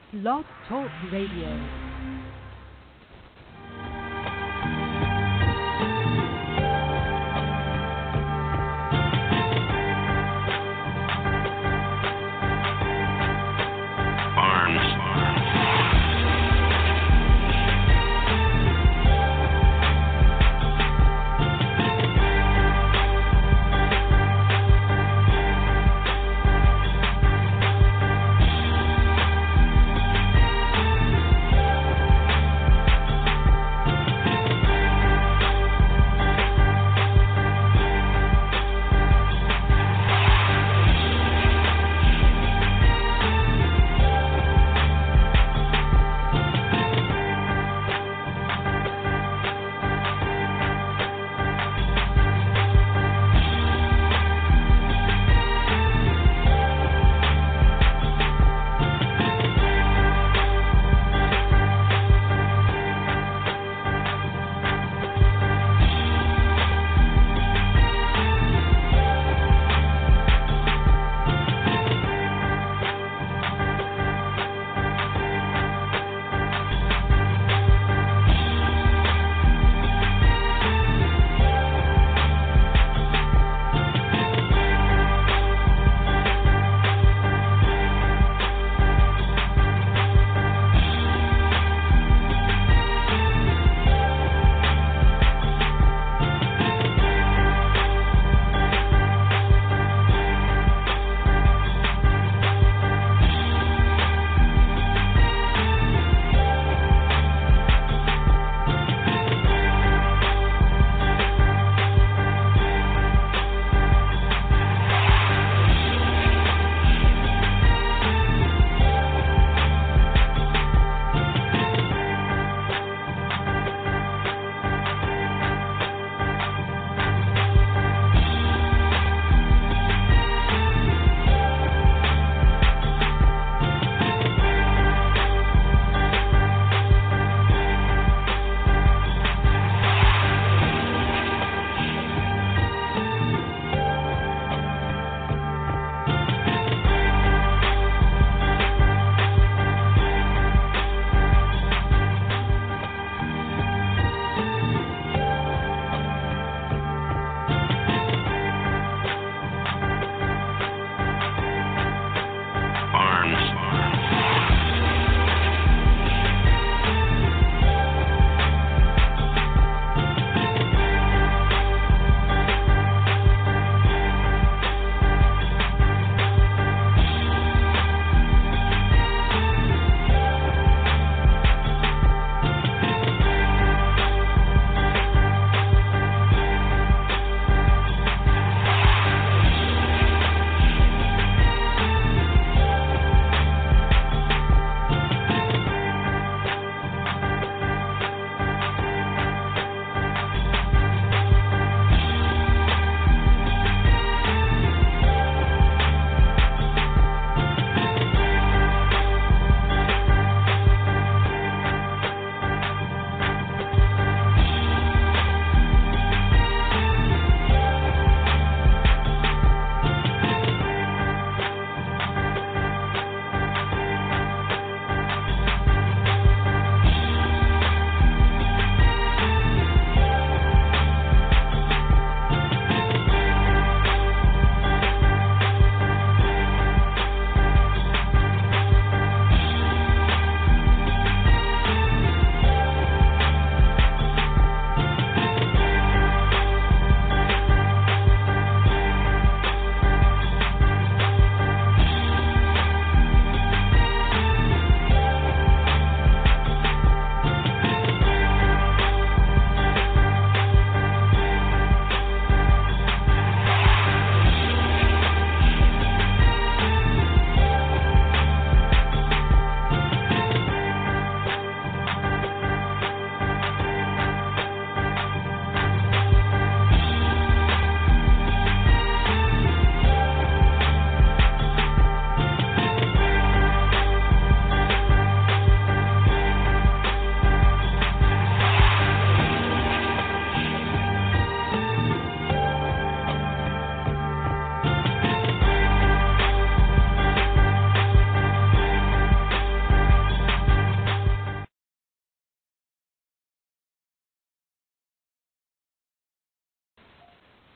Blog Talk Radio.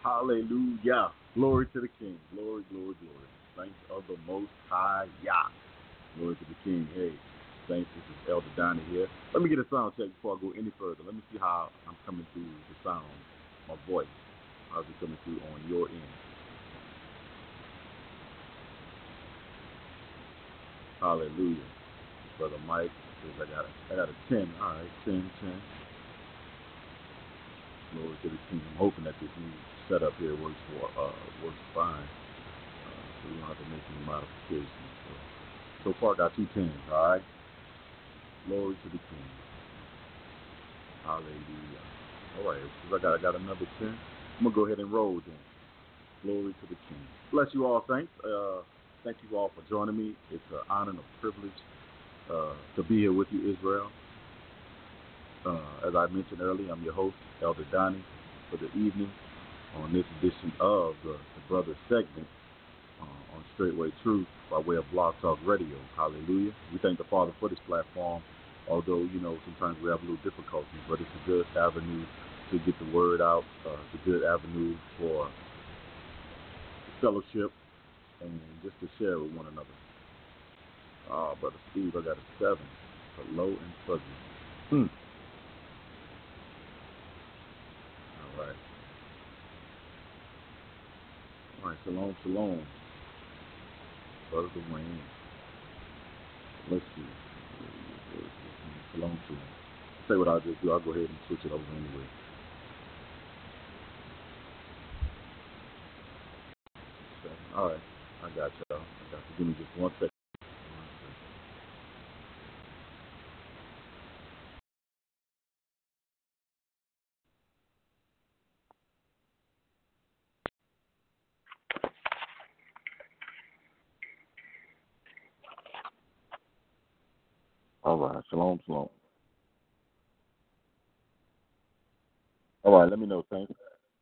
Hallelujah. Glory to the King. Glory, glory, glory. Saints of the Most High Yah. Glory to the King. Hey, saints, this is Elder Donnie here. Let me get a sound check before I go any further. Let me see how I'm coming through the sound, my voice. How's it coming through on your end? Hallelujah. Brother Mike says I got a 10. All right, 10, 10. Glory to the King. I'm hoping that this new setup here works fine. So we don't have to make any modifications. So far, I got 2 10s. All right. Glory to the King. Hallelujah. All right. So I got another 10. I'm gonna go ahead and roll then. Glory to the King. Bless you all, saints. Thank you all for joining me. It's an honor and a privilege to be here with you, Israel. As I mentioned earlier, I'm your host, Elder Donnie, for the evening on this edition of the Brother segment on Straightway Truth by way of Blog Talk Radio. Hallelujah. We thank the Father for this platform, although, sometimes we have a little difficulty, but it's a good avenue to get the word out. It's a good avenue for fellowship and just to share with one another. Brother Steve, I got a 7 for low and fuzzy. All right. All right, shalom, shalom. Brother Dwayne. Let's see. Shalom, shalom. Say what I'll just do. I'll go ahead and switch it over anyway. All right. I got y'all. Give me just 1 second. All right. Shalom, shalom. All right. Let me know, thanks.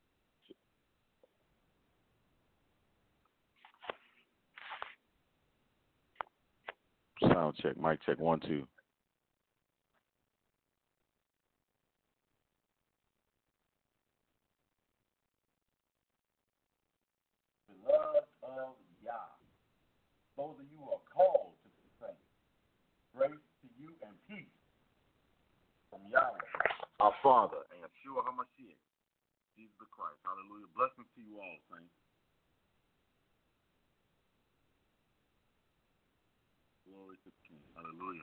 Sound check. Mic check. 1, 2. Beloved of Yah, those of you who are called to be saints, grace to you and peace from Yahweh, our Father, and Yeshua HaMashiach, Jesus the Christ. Hallelujah. Blessings to you all, saints. Glory to the King. Hallelujah.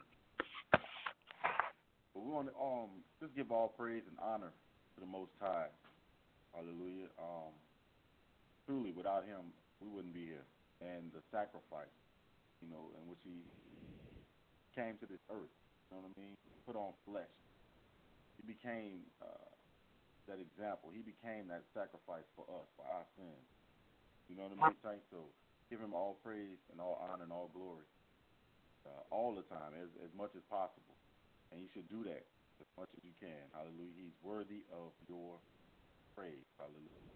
But we want to just give all praise and honor to the Most High. Hallelujah. Truly, without Him, we wouldn't be here. And the sacrifice, in which He came to this earth. You know what I mean? Put on flesh. He became that example. He became that sacrifice for us, for our sins. You know what I mean, saints? So give Him all praise and all honor and all glory all the time, as much as possible. And you should do that as much as you can. Hallelujah. He's worthy of your praise. Hallelujah.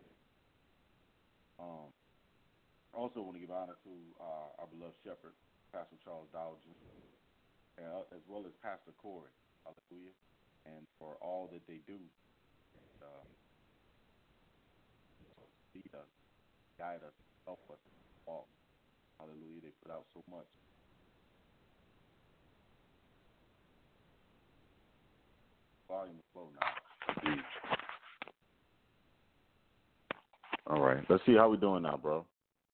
Also want to give honor to our beloved shepherd, Pastor Charles Dowdge, as well as Pastor Corey. Hallelujah. And for all that they do, lead us, guide us, help us walk. Hallelujah. They put out so much. Volume is low now. All right. Let's see how we're doing now, bro.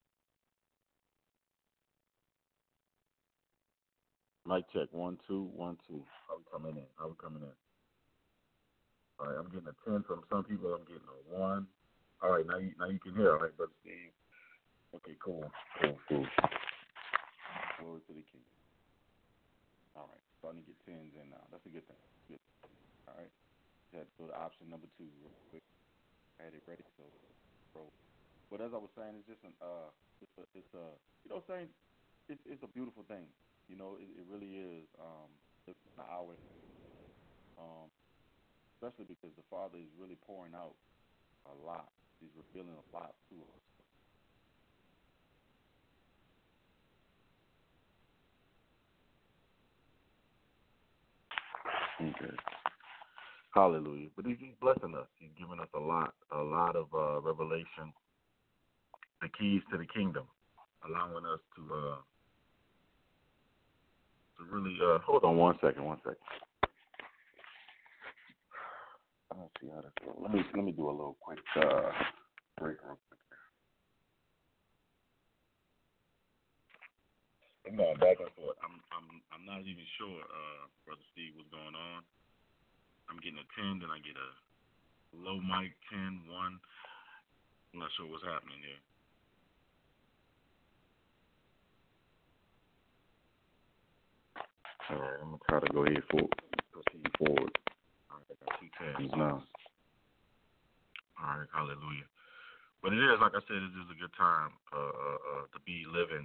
Mic check. 1, 2, 1, 2. How we coming in? All right. I'm getting a 10 from some people. I'm getting a 1. All right. Now you can hear. All right, brother Steve. Okay. Cool. Glory to the King. All right. Starting to get 10s in now. That's a good thing. Good. All right. Had to go to option number 2 real quick. I had it ready, so bro. But as I was saying, it's just saying it's a beautiful thing. It really is. It's an hour, especially because the Father is really pouring out a lot. He's revealing a lot to us. Okay. Hallelujah. But he's blessing us. He's giving us a lot of revelation, the keys to the kingdom, allowing us to really hold on one second. I don't see how to go. Let me do a little quick break real quick. I'm going back and forth. I'm not even sure, Brother Steve, what's going on. I'm getting a 10, then I get a low mic 10, 1. I'm not sure what's happening here. All right, I'm going to try to go ahead proceed forward. All right, I got 2 10s now. All right, hallelujah. But it is, like I said, it is a good time to be living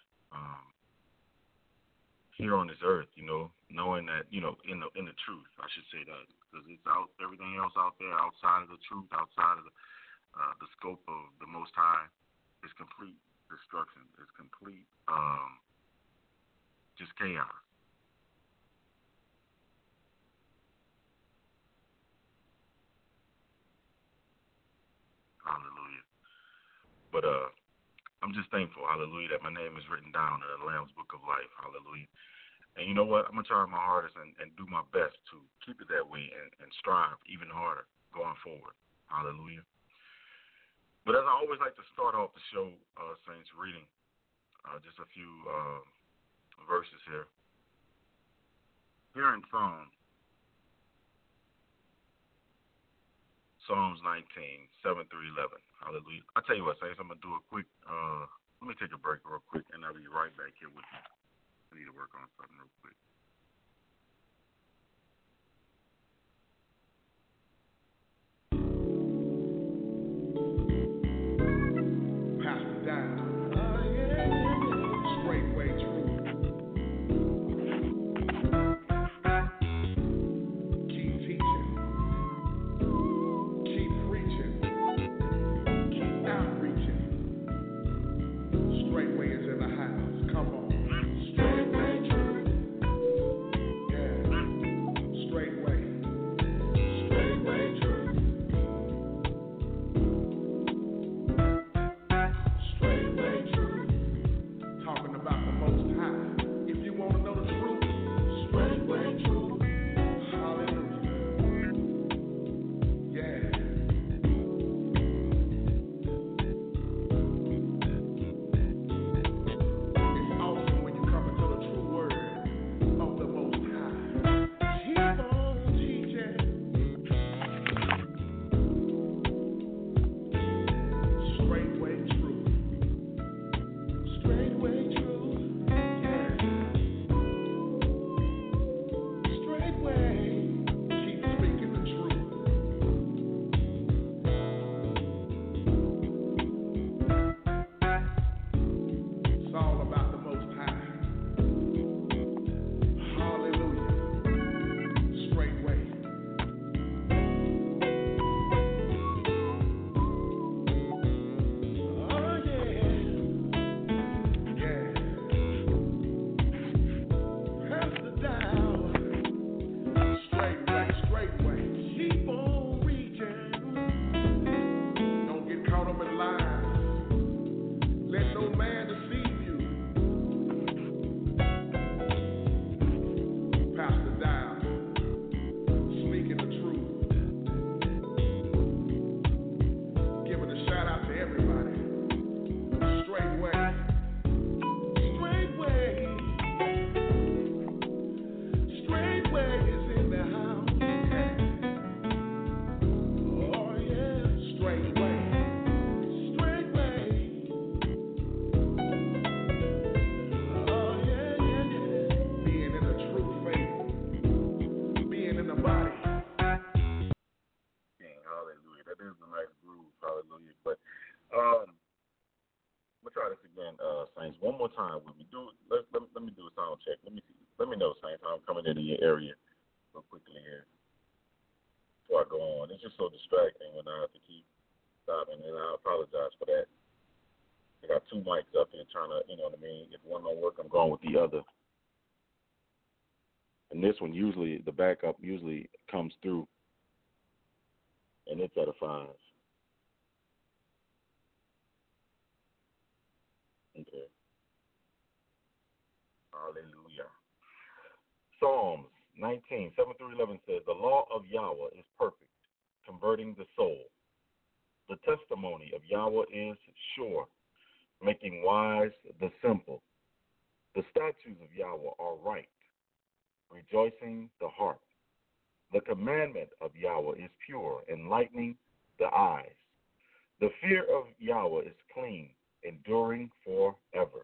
here on this earth, knowing that, in the truth, I should say that, because it's out, everything else out there outside of the truth, outside of the scope of the Most High, is complete destruction. It's complete just chaos. Hallelujah. But I'm just thankful, hallelujah, that my name is written down in the Lamb's Book of Life. Hallelujah. And you know what? I'm going to try my hardest and do my best to keep it that way and strive even harder going forward. Hallelujah. But as I always like to start off the show, Saints, reading just a few verses here. Here in Psalms 19, 7 through 11. Hallelujah. I tell you what, Saints, I'm going to do a quick, let me take a break real quick, and I'll be right back here with you. I need to work on something real quick. Pastor down. Straightway truth. Keep teaching. Keep preaching. Keep outreaching. Straightway is in the house. Come on. Straightway truth. Yeah. Straightway. Straightway truth. Straightway truth. Talking about the Most High. If you want to know the truth, straightway truth. Hallelujah. Yeah. It's awesome when you come into the true word of the Most High. Keep on teaching. Straightway truth. Straightway truth. Yeah. Straightway. Keep speaking the truth. It's all about the Most High. Hallelujah. Straightway. Oh yeah. Yeah. Pastor down. Straightway. Keep on reaching. Don't get caught up in lies. Let no man deceive you. Pastor down. Speaking the truth. Giving a shout out to everybody. Straightway. Straightway. Straightway is in the house. Oh yeah. Straightway. Straightway. Oh yeah. Being in a true faith. Being in the body. Yeah, hallelujah. That is a nice groove. Hallelujah. But I'm gonna try this again, Saints. One more time with me. Let me do a sound check. Let me know, Saints, how I'm coming into your area real quickly here before I go on. It's just so distracting when I have to keep stopping, and I apologize for that. I got 2 mics up here trying to, you know what I mean? If one don't work, I'm going with the other. And this one usually, the backup usually comes through and it edifies. Okay. Hallelujah. Psalms 19, 7 through 11 says, the law of Yahweh is perfect, converting the soul. The testimony of Yahweh is sure, making wise the simple. The statutes of Yahweh are right, rejoicing the heart. The commandment of Yahweh is pure, enlightening the eyes. The fear of Yahweh is clean, enduring forever.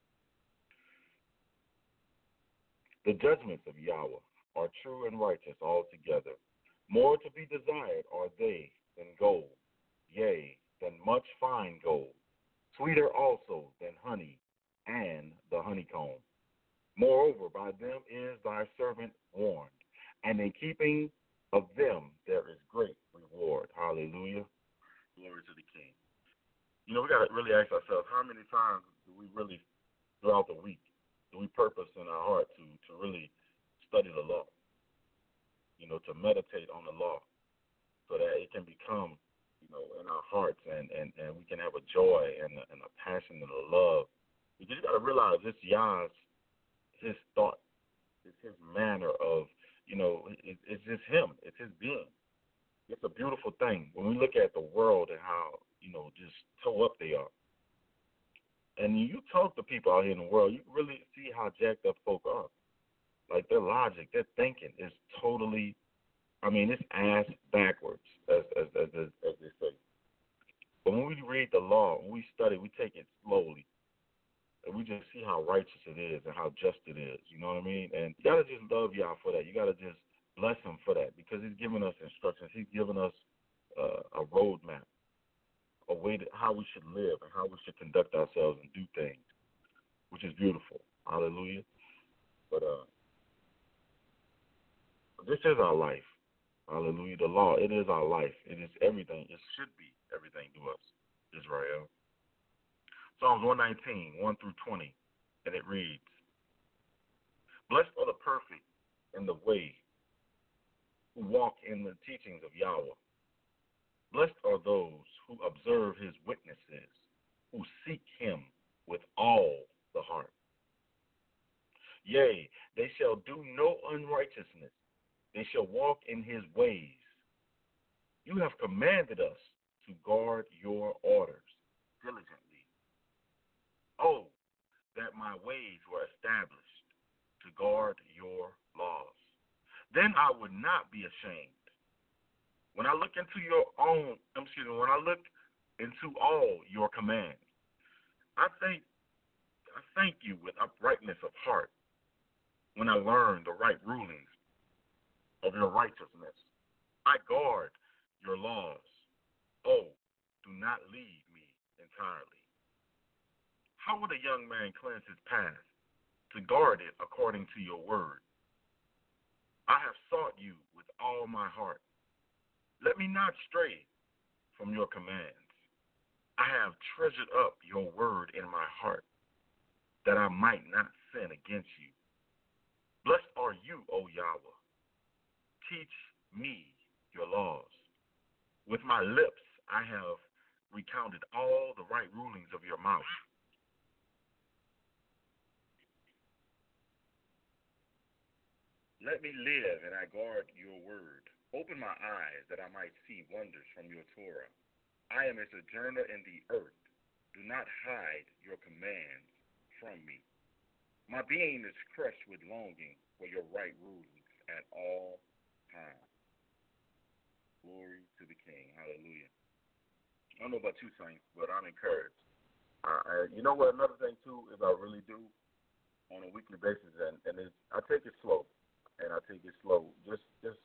The judgments of Yahweh are true and righteous altogether. More to be desired are they than gold, yea, than much fine gold, sweeter also than honey and the honeycomb. Moreover, by them is thy servant warned, and in keeping of them there is great reward. Hallelujah. Glory to the King. You know, we got to really ask ourselves, how many times do we really, throughout the week, do we purpose in our heart to really study the law, you know, to meditate on the law so that it can become, you know, in our hearts and we can have a joy and a passion and a love. You just got to realize it's Yah's, his thought, it's his manner of, you know, it's just him. It's his being. It's a beautiful thing when we look at the world and how, you know, just toe up they are. And you talk to people out here in the world, you really see how jacked up folk are. Like their logic, their thinking is totally, I mean, it's ass backwards, as they say. But when we read the law, when we study, we take it slowly. And we just see how righteous it is and how just it is. You know what I mean? And you got to just love Yah for that. You got to just bless him for that because he's giving us instructions. He's giving us a roadmap, a way to how we should live and how we should conduct ourselves and do things, which is beautiful. Hallelujah. But this is our life. Hallelujah. The law, it is our life. It is everything. It should be everything to us, Israel. Psalms 119, 1 through 20, and it reads, blessed are the perfect in the way who walk in the teachings of Yahweh. Blessed are those who observe his witnesses, who seek him with all the heart. Yea, they shall do no unrighteousness. They shall walk in his ways. You have commanded us to guard your orders diligently. Oh, that my ways were established to guard your laws. Then I would not be ashamed. When I look into when I look into all your commands, I thank you with uprightness of heart when I learn the right rulings of your righteousness. I guard your laws. Oh, do not leave me entirely. How would a young man cleanse his path? To guard it according to your word. I have sought you with all my heart. Let me not stray from your commands. I have treasured up your word in my heart, that I might not sin against you. Blessed are you, O Yahweh. Teach me your laws. With my lips I have recounted all the right rulings of your mouth. Let me live, and I guard your word. Open my eyes, that I might see wonders from your Torah. I am a sojourner in the earth. Do not hide your commands from me. My being is crushed with longing for your right rulings at all times. Glory to the King. Hallelujah. I don't know about you, saints, but I'm encouraged. You know what? Another thing, too, is I really do on a weekly basis, and I take it slow. And I take it slow. Just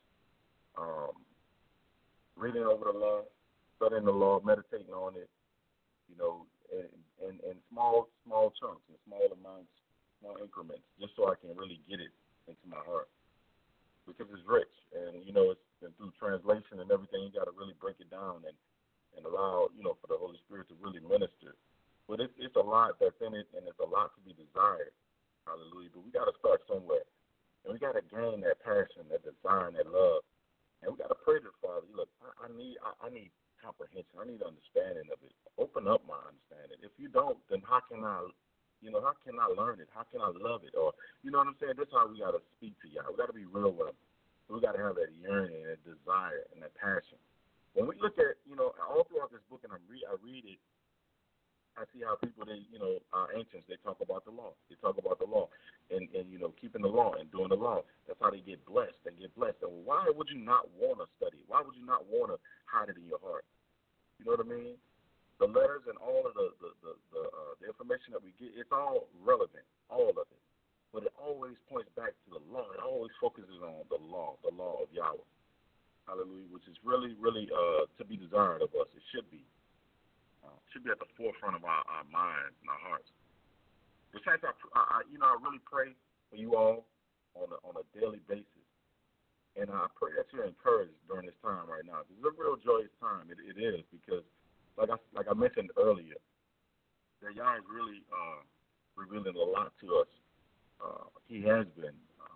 reading over the law, studying the law, meditating on it, you know, in small chunks, in small amounts, small increments, just so I can really get it into my heart. Because it's rich, and, you know, it's been through translation and everything. You got to really break it down and allow, you know, for the Holy Spirit to really minister. But it's a lot that's in it, and it's a lot to be desired. Hallelujah. But we got to start somewhere. And we got to gain that passion, that desire, and that love. And we got to pray to the Father. Look, I need comprehension. I need understanding of it. Open up my understanding. If you don't, then how can I learn it? How can I love it? Or, you know what I'm saying? This is how we got to speak to y'all. We got to be real with them. We got to have that yearning and that desire and that passion. When we look at, all throughout this book, and I read it, I see how people, our ancients, they talk about the law. They talk about the law and keeping the law and doing the law. That's how they get blessed. They get blessed. And why would you not want to study? Why would you not want to hide it in your heart? You know what I mean? The letters and all of the information that we get, it's all relevant, all of it. But it always points back to the law. It always focuses on the law of Yahweh. Hallelujah, which is really, really to be desired of us. It should be. Should be at the forefront of our minds and our hearts. The fact I really pray for you all on a daily basis, and I pray that you're encouraged during this time right now. It's a real joyous time. It is, because, like I mentioned earlier, that Yah is really revealing a lot to us. He has been,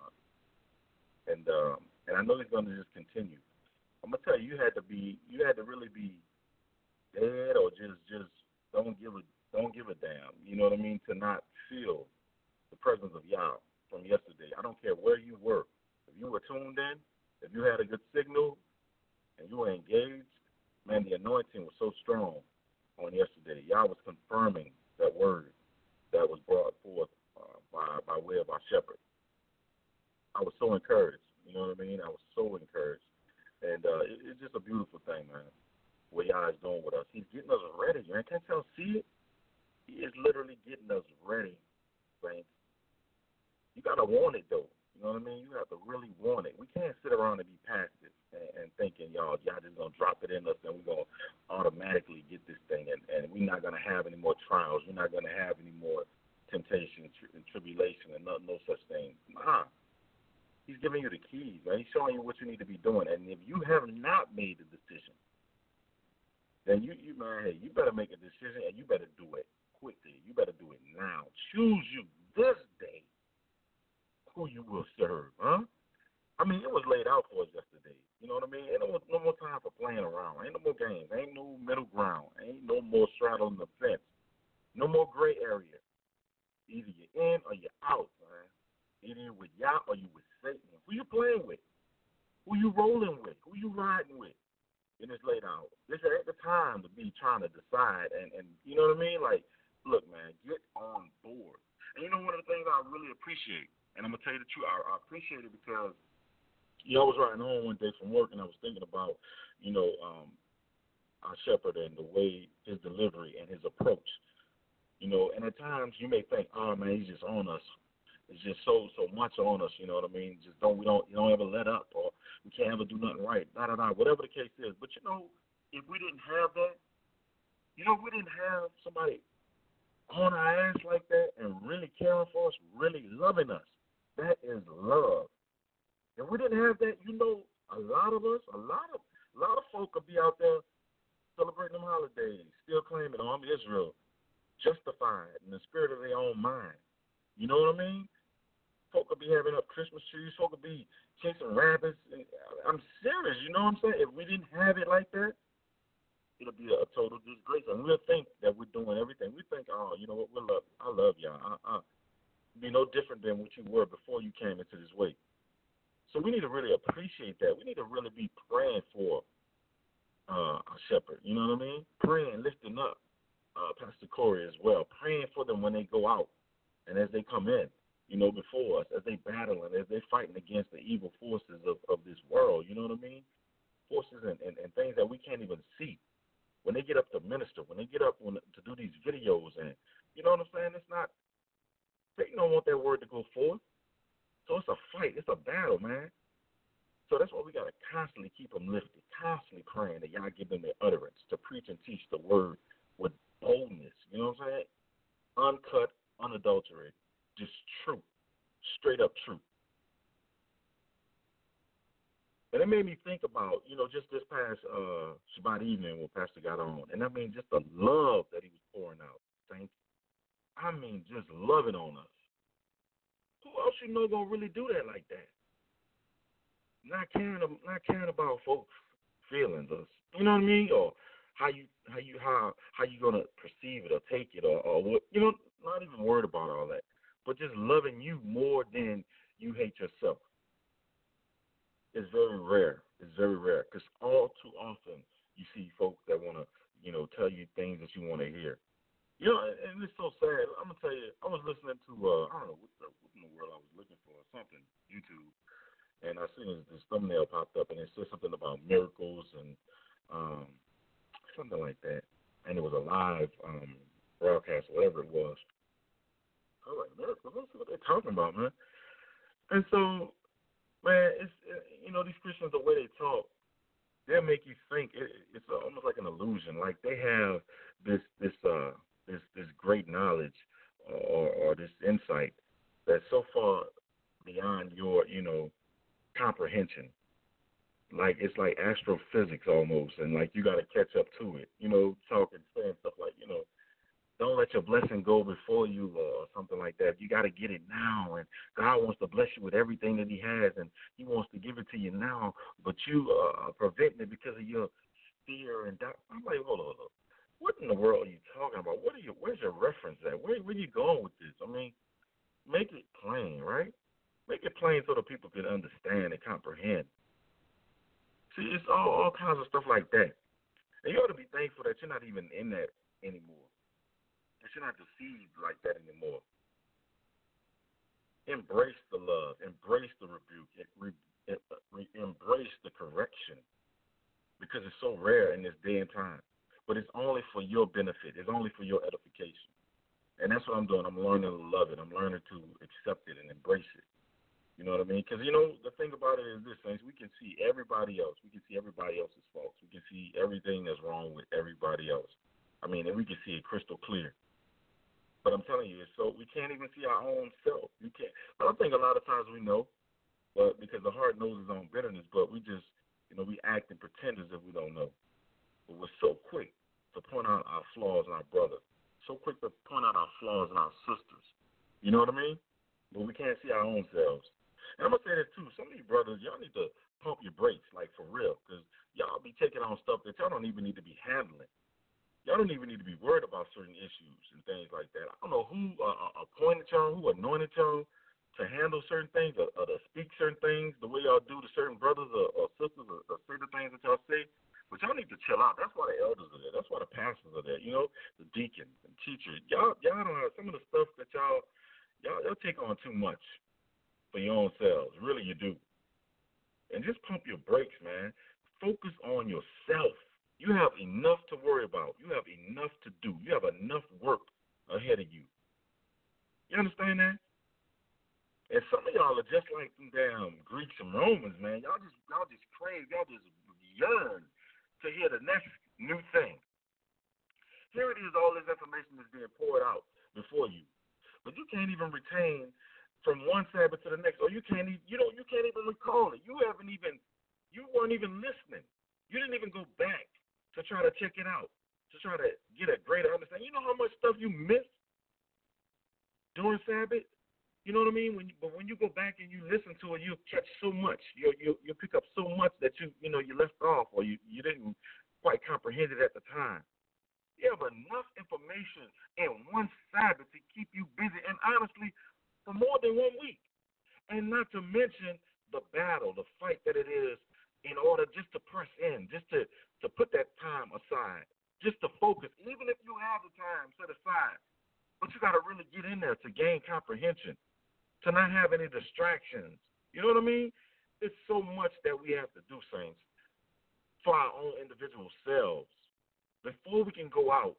and I know He's going to just continue. I'm gonna tell you, you had to really be dead or just don't give a damn. You know what I mean? To not feel the presence of Yah from yesterday. I don't care where you were. If you were tuned in, if you had a good signal, and you were engaged, man, the anointing was so strong on yesterday. Yah was confirming that word that was brought forth by way of our shepherd. I was so encouraged. You know what I mean? I was so encouraged. And it's just a beautiful thing, man, what Yah is doing with us. He's getting us ready, man. Can't y'all see it? He is literally getting us ready, man. You got to want it, though. You know what I mean? You have to really want it. We can't sit around and be passive and thinking, y'all just going to drop it in us and we're going to automatically get this thing. And we're not going to have any more trials. We're not going to have any more temptation and tribulation and no such thing. Nah. He's giving you the keys, man. He's showing you what you need to be doing. And if you have not made the decision, then you better make a decision and you better do it quickly. You better do it now. Choose you this day who you will serve, huh? I mean, it was laid out for us yesterday. You know what I mean? Ain't no more time for playing around. Ain't no more games. Ain't no middle ground. Ain't no more straddling the fence. No more gray area. Either you're in or you're out, man. Either you're with Yah or you with Satan. Who you playing with? Who you rolling with? Who you riding with? And it's laid out. This ain't the time to be trying to decide. And you know what I mean? Like, look, man, get on board. And you know one of the things I really appreciate, and I'm going to tell you the truth, I appreciate it because, I was riding home one day from work and I was thinking about, our shepherd and the way his delivery and his approach. And at times you may think, oh, man, he's just on us. It's just so much on us, you know what I mean? Just you don't ever let up, or we can't ever do nothing right, whatever the case is. But if we didn't have that, if we didn't have somebody on our ass like that and really caring for us, really loving us, that is love. If we didn't have that, a lot of us, a lot of folk could be out there celebrating them holidays, still claiming, oh, I'm Israel, justified in the spirit of their own mind. You know what I mean? Folk could be having up Christmas trees. Folk could be chasing rabbits. I'm serious. You know what I'm saying? If we didn't have it like that, it'll be a total disgrace. And we'll think that we're doing everything. We think, oh, you know what? I love y'all. Be no different than what you were before you came into this way. So we need to really appreciate that. We need to really be praying for our shepherd. You know what I mean? Praying, lifting up Pastor Corey as well. Praying for them when they go out and as they come in. Before us, as they battle and as they're fighting against the evil forces of this world, you know what I mean? Forces and things that we can't even see. When they get up to minister, when they get up to do these videos, and you know what I'm saying? It's not, Satan don't want that word to go forth. So it's a fight. It's a battle, man. So that's why we got to constantly keep them lifted, constantly praying that y'all give them their utterance to preach and teach the word with boldness. You know what I'm saying? Uncut, unadulterated. Just truth, straight up truth. And it made me think about, just this past Shabbat evening when Pastor got on. And I mean, just the love that he was pouring out. Just loving on us. Who else gonna really do that like that? Not caring about folks' feelings, You know what I mean? Or how you gonna perceive it or take it or what? Not even worried about all that, but just loving you more than you hate yourself. It's very rare. It's very rare because all too often you see folks that want to, tell you things that you want to hear. And it's so sad. I'm gonna tell you. I was listening to I don't know what in the world I was looking for, something YouTube, and I seen this thumbnail popped up, and it said something about miracles and um, something like that, and it was a live broadcast, whatever it was. I was like, miracles. Let's see what they're talking about, man. And so, man, it's these Christians, the way they talk, they'll make you think it's almost like an illusion. Like they have this great knowledge or this insight that's so far beyond your comprehension. Like it's like astrophysics almost, and like you got to catch up to it. Talking, saying stuff like don't let your blessing go before you or something like that. You got to get it now, and God wants to bless you with everything that He has, and He wants to give it to you now, but you are preventing it because of your fear and doubt. I'm like, hold on. What in the world are you talking about? Where's your reference at? Where are you going with this? I mean, make it plain, right? Make it plain so that people can understand and comprehend. See, it's all kinds of stuff like that. And you ought to be thankful that you're not even in that anymore. That you're not deceived like that anymore. Embrace the love. Embrace the rebuke. Embrace the correction. Because it's so rare in this day and time. But it's only for your benefit. It's only for your edification. And that's what I'm doing. I'm learning to love it. I'm learning to accept it and embrace it. You know what I mean? Because, the thing about it is this, Saints, we can see everybody else. We can see everybody else's faults. We can see everything that's wrong with everybody else. I mean, and we can see it crystal clear. But I'm telling you, so we can't even see our own self. You can't. But I think a lot of times we know, but because the heart knows its own bitterness, but we just, we act and pretend as if we don't know. But we're so quick to point out our flaws in our brother, so quick to point out our flaws in our sisters. You know what I mean? But we can't see our own selves. And I'm going to say this, too. Some of you brothers, y'all need to pump your brakes, like, for real, because y'all be taking on stuff that y'all don't even need to be handling. Y'all don't even need to be worried about certain issues and things like that. I don't know who appointed y'all, who anointed y'all to handle certain things or to speak certain things the way y'all do to certain brothers or sisters or certain things that y'all say. But y'all need to chill out. That's why the elders are there. That's why the pastors are there. The deacons and teachers. Y'all don't have some of the stuff that y'all take on too much for your own selves. Really, you do. And just pump your brakes, man. Focus on yourself. You have enough to worry about. You have enough to do. You have enough work ahead of you. You understand that? And some of y'all are just like them damn Greeks and Romans, man. Y'all just crave. Y'all just yearn to hear the next new thing. Here it is. All this information is being poured out before you, but you can't even retain from one Sabbath to the next, or you can't even recall it. You weren't even listening. You didn't even go back to try to check it out, to try to get a greater understanding. You know how much stuff you missed during Sabbath? You know what I mean? But when you go back and you listen to it, you'll catch so much. You'll pick up so much that you left off, or you didn't quite comprehend it at the time. You have enough information in one Sabbath to keep you busy, and honestly, for more than 1 week. And not to mention the battle, the fight that it is in order just to press in, just to put that time aside, just to focus, even if you have the time set aside. But you got to really get in there to gain comprehension, to not have any distractions. You know what I mean? It's so much that we have to do, Saints, for our own individual selves. Before we can go out,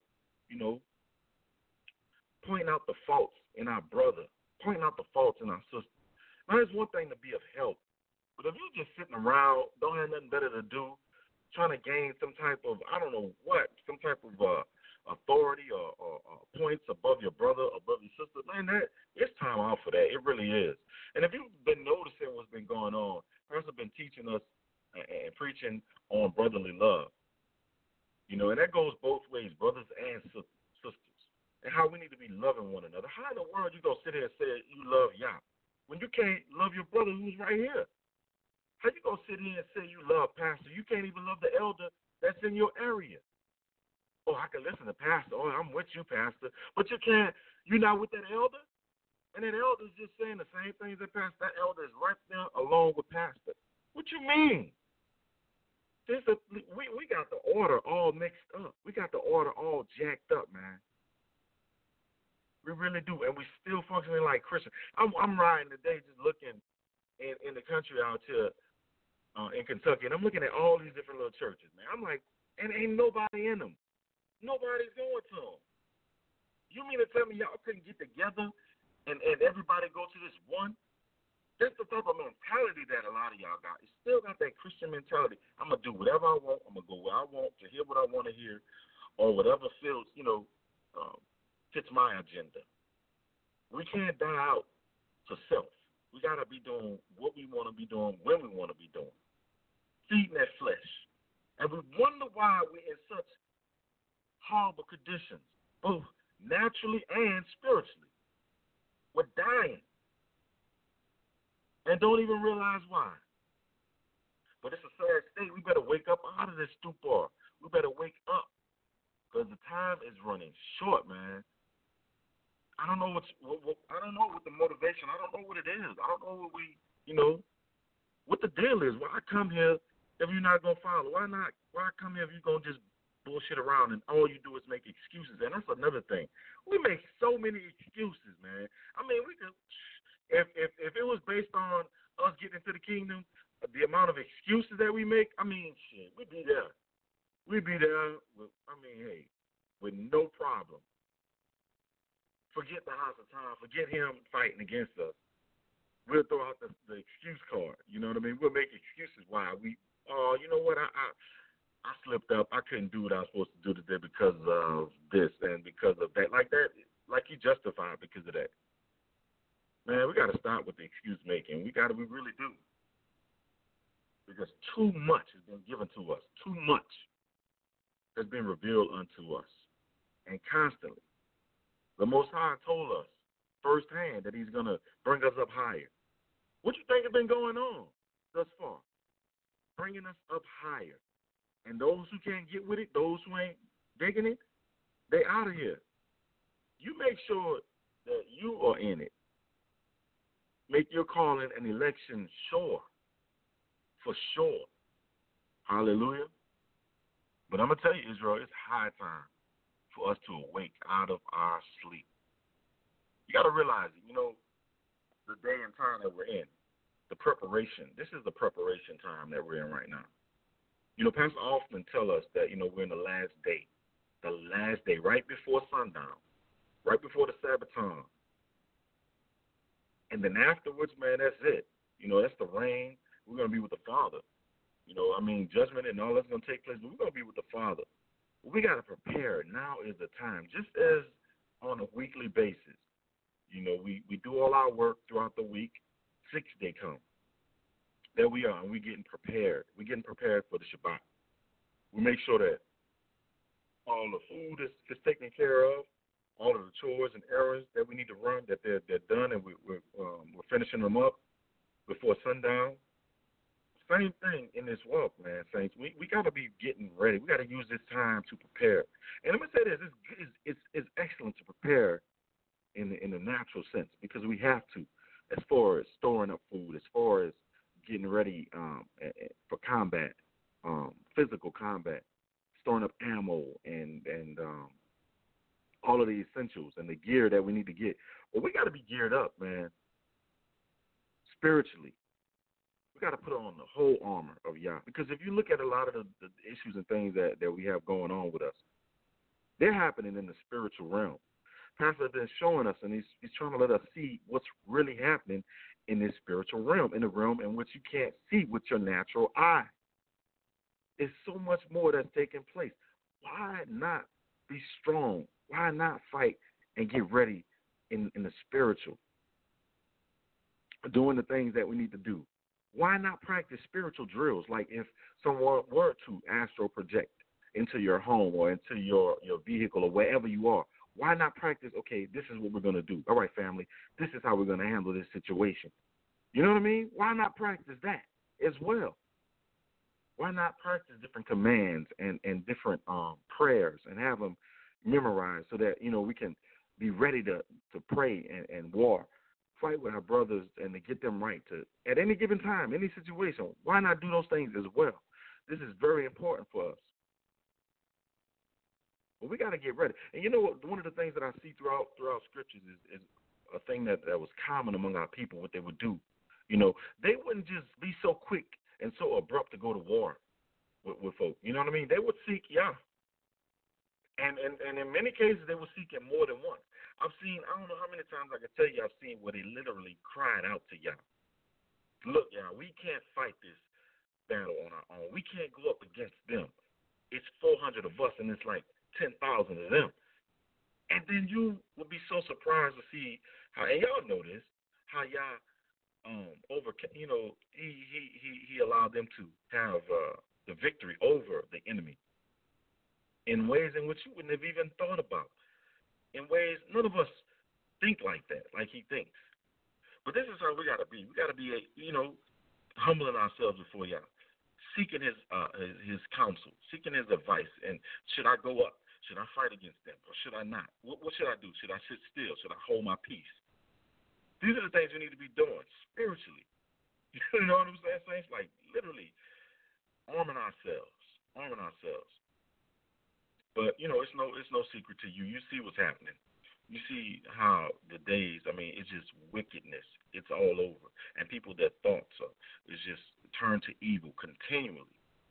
pointing out the faults in our brother, pointing out the faults in our sister. Now, it's one thing to be of help, but if you're just sitting around, don't have nothing better to do, trying to gain some type of, I don't know what, some type of authority or points above your brother, above your sister, man, it's time out for that. It really is. And if you've been noticing what's been going on, Pastor been teaching us and preaching on brotherly love. And that goes both ways, brothers and sisters, and how we need to be loving one another. How in the world you going to sit here and say you love Yah when you can't love your brother who's right here? How you going to sit here and say you love Pastor? You can't even love the elder that's in your area. Oh, I can listen to Pastor. Oh, I'm with you, Pastor. But you can't, you're not with that elder? And that elder's just saying the same things that Pastor. That elder is right there along with Pastor. What you mean? We got the order all mixed up. We got the order all jacked up, man. We really do, and we still functioning like Christians. I'm riding today just looking in the country out here in Kentucky, and I'm looking at all these different little churches, man. I'm like, and ain't nobody in them. Nobody's going to them. You mean to tell me y'all couldn't get together and everybody go to this one? That's the type of mentality that a lot of y'all got. You still got that Christian mentality. I'm going to do whatever I want. I'm going to go where I want to hear what I want to hear or whatever feels, fits my agenda. We can't die out to self. We got to be doing what we want to be doing when we want to be doing. Feeding that flesh. And we wonder why we're in such horrible conditions, both naturally and spiritually. We're dying. And don't even realize why. But it's a sad state. We better wake up out of this stupor. We better wake up because the time is running short, man. I don't know I don't know what the motivation. I don't know what it is. I don't know what what the deal is. Why come here if you're not gonna follow? Why not? Why come here if you're gonna just bullshit around and all you do is make excuses? And that's another thing. We make so many excuses, man. I mean, we could. If it was based on us getting into the kingdom, the amount of excuses that we make, I mean, shit, we'd be there. We'd be there with no problem. Forget the house of time. Forget him fighting against us. We'll throw out the excuse card. You know what I mean? We'll make excuses why you know what, I slipped up. I couldn't do what I was supposed to do today because of this and because of that. Like you justified because of that. Man, we got to stop with the excuse making. We really do. Because too much has been given to us. Too much has been revealed unto us. And constantly. The Most High told us firsthand that he's going to bring us up higher. What you think has been going on thus far? Bringing us up higher. And those who can't get with it, those who ain't digging it, they out of here. You make sure that you are in it. Make your calling and election sure. For sure. Hallelujah. But I'm going to tell you, Israel, it's high time for us to awake out of our sleep. You got to realize it. The day and time that we're in, the preparation. This is the preparation time that we're in right now. Pastor often tell us that, we're in the last day. The last day, right before sundown, right before the Sabbaton. And then afterwards, man, that's it. That's the reign. We're going to be with the Father. Judgment and all that's going to take place, but we're going to be with the Father. We got to prepare. Now is the time. Just as on a weekly basis, we do all our work throughout the week. 6th day comes. There we are, and we're getting prepared. We're getting prepared for the Shabbat. We make sure that all the food is taken care of, all of the chores and errands that we need to run, that they're done, and we're finishing them up before sundown. Same thing in this walk, man, saints. We got to be getting ready. We got to use this time to prepare. And I'm going to say this. It's excellent to prepare in the natural sense because we have to, as far as storing up food, as far as getting ready for combat, physical combat, storing up ammo and all of the essentials and the gear that we need to get. But we got to be geared up, man, spiritually. We got to put on the whole armor of Yah. Because if you look at a lot of the issues and things that we have going on with us, they're happening in the spiritual realm. Pastor has been showing us, and he's trying to let us see what's really happening in this spiritual realm, in the realm in which you can't see with your natural eye. There's so much more that's taking place. Why not be strong? Why not fight and get ready in the spiritual? Doing the things that we need to do. Why not practice spiritual drills? Like if someone were to astral project into your home or into your vehicle or wherever you are, why not practice, okay, this is what we're going to do. All right, family, this is how we're going to handle this situation. You know what I mean? Why not practice that as well? Why not practice different commands and different prayers and have them memorized so that, we can be ready to pray and war, fight with our brothers and to get them right to at any given time, any situation. Why not do those things as well? This is very important for us. But we got to get ready. And you know what? One of the things that I see throughout scriptures is a thing that was common among our people, what they would do. They wouldn't just be so quick and so abrupt to go to war with folk. You know what I mean? They would seek Yah. And in many cases, they would seek Him more than once. I've seen, I don't know how many times I can tell you I've seen where they literally cried out to Yah. Look, Yah, we can't fight this battle on our own. We can't go up against them. It's 400 of us, and it's like 10,000 of them. And then you will be so surprised to see how, and y'all know this, how Yah he allowed them to have the victory over the enemy in ways in which you wouldn't have even thought about, in ways none of us think like that, like He thinks. But this is how we got to be. We got to be, humbling ourselves before Yah, seeking His counsel, seeking His advice. And should I go up? Should I fight against them, or should I not? What should I do? Should I sit still? Should I hold my peace? These are the things we need to be doing spiritually. You know what I'm saying? Saints? Like literally arming ourselves. But it's no secret to you. You see what's happening. You see how the days. I mean, it's just wickedness. It's all over, and people that thoughts is just turned to evil continually.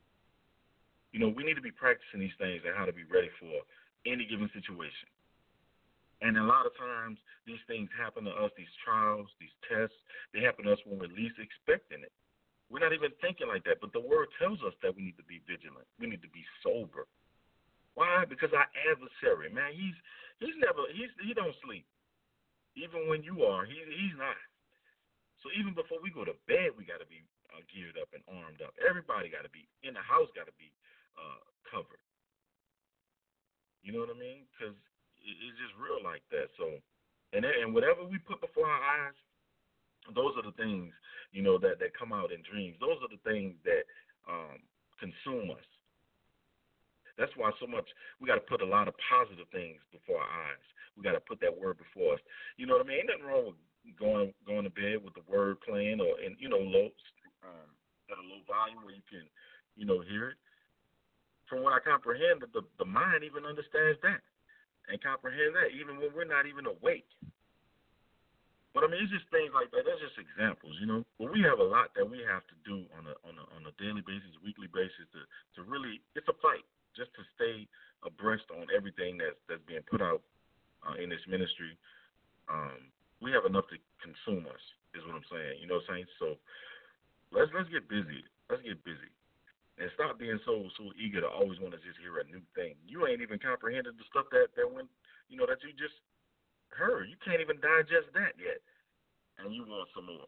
We need to be practicing these things and how to be ready for any given situation. And a lot of times, these things happen to us, these trials, these tests, they happen to us when we're least expecting it. We're not even thinking like that, but the Word tells us that we need to be vigilant. We need to be sober. Why? Because our adversary, man, he don't sleep. Even when you are, he's not. So even before we go to bed, we got to be geared up and armed up. Everybody got to be in the house, got to be covered. You know what I mean? Because it's just real like that. So, and whatever we put before our eyes, those are the things, that come out in dreams. Those are the things that consume us. That's why so much we got to put a lot of positive things before our eyes. We got to put that Word before us. You know what I mean? Ain't nothing wrong with going to bed with the Word playing or low at a low volume where you can hear it. From what I comprehend, the mind even understands that. And comprehend that even when we're not even awake. But I mean, it's just things like that. That's just examples, But we have a lot that we have to do on a daily basis, weekly basis to really. It's a fight just to stay abreast on everything that's being put out in this ministry. We have enough to consume us, is what I'm saying. You know what I'm saying? So let's get busy. Let's get busy. And stop being so eager to always want to just hear a new thing. You ain't even comprehended the stuff that went, that you just heard. You can't even digest that yet, and you want some more.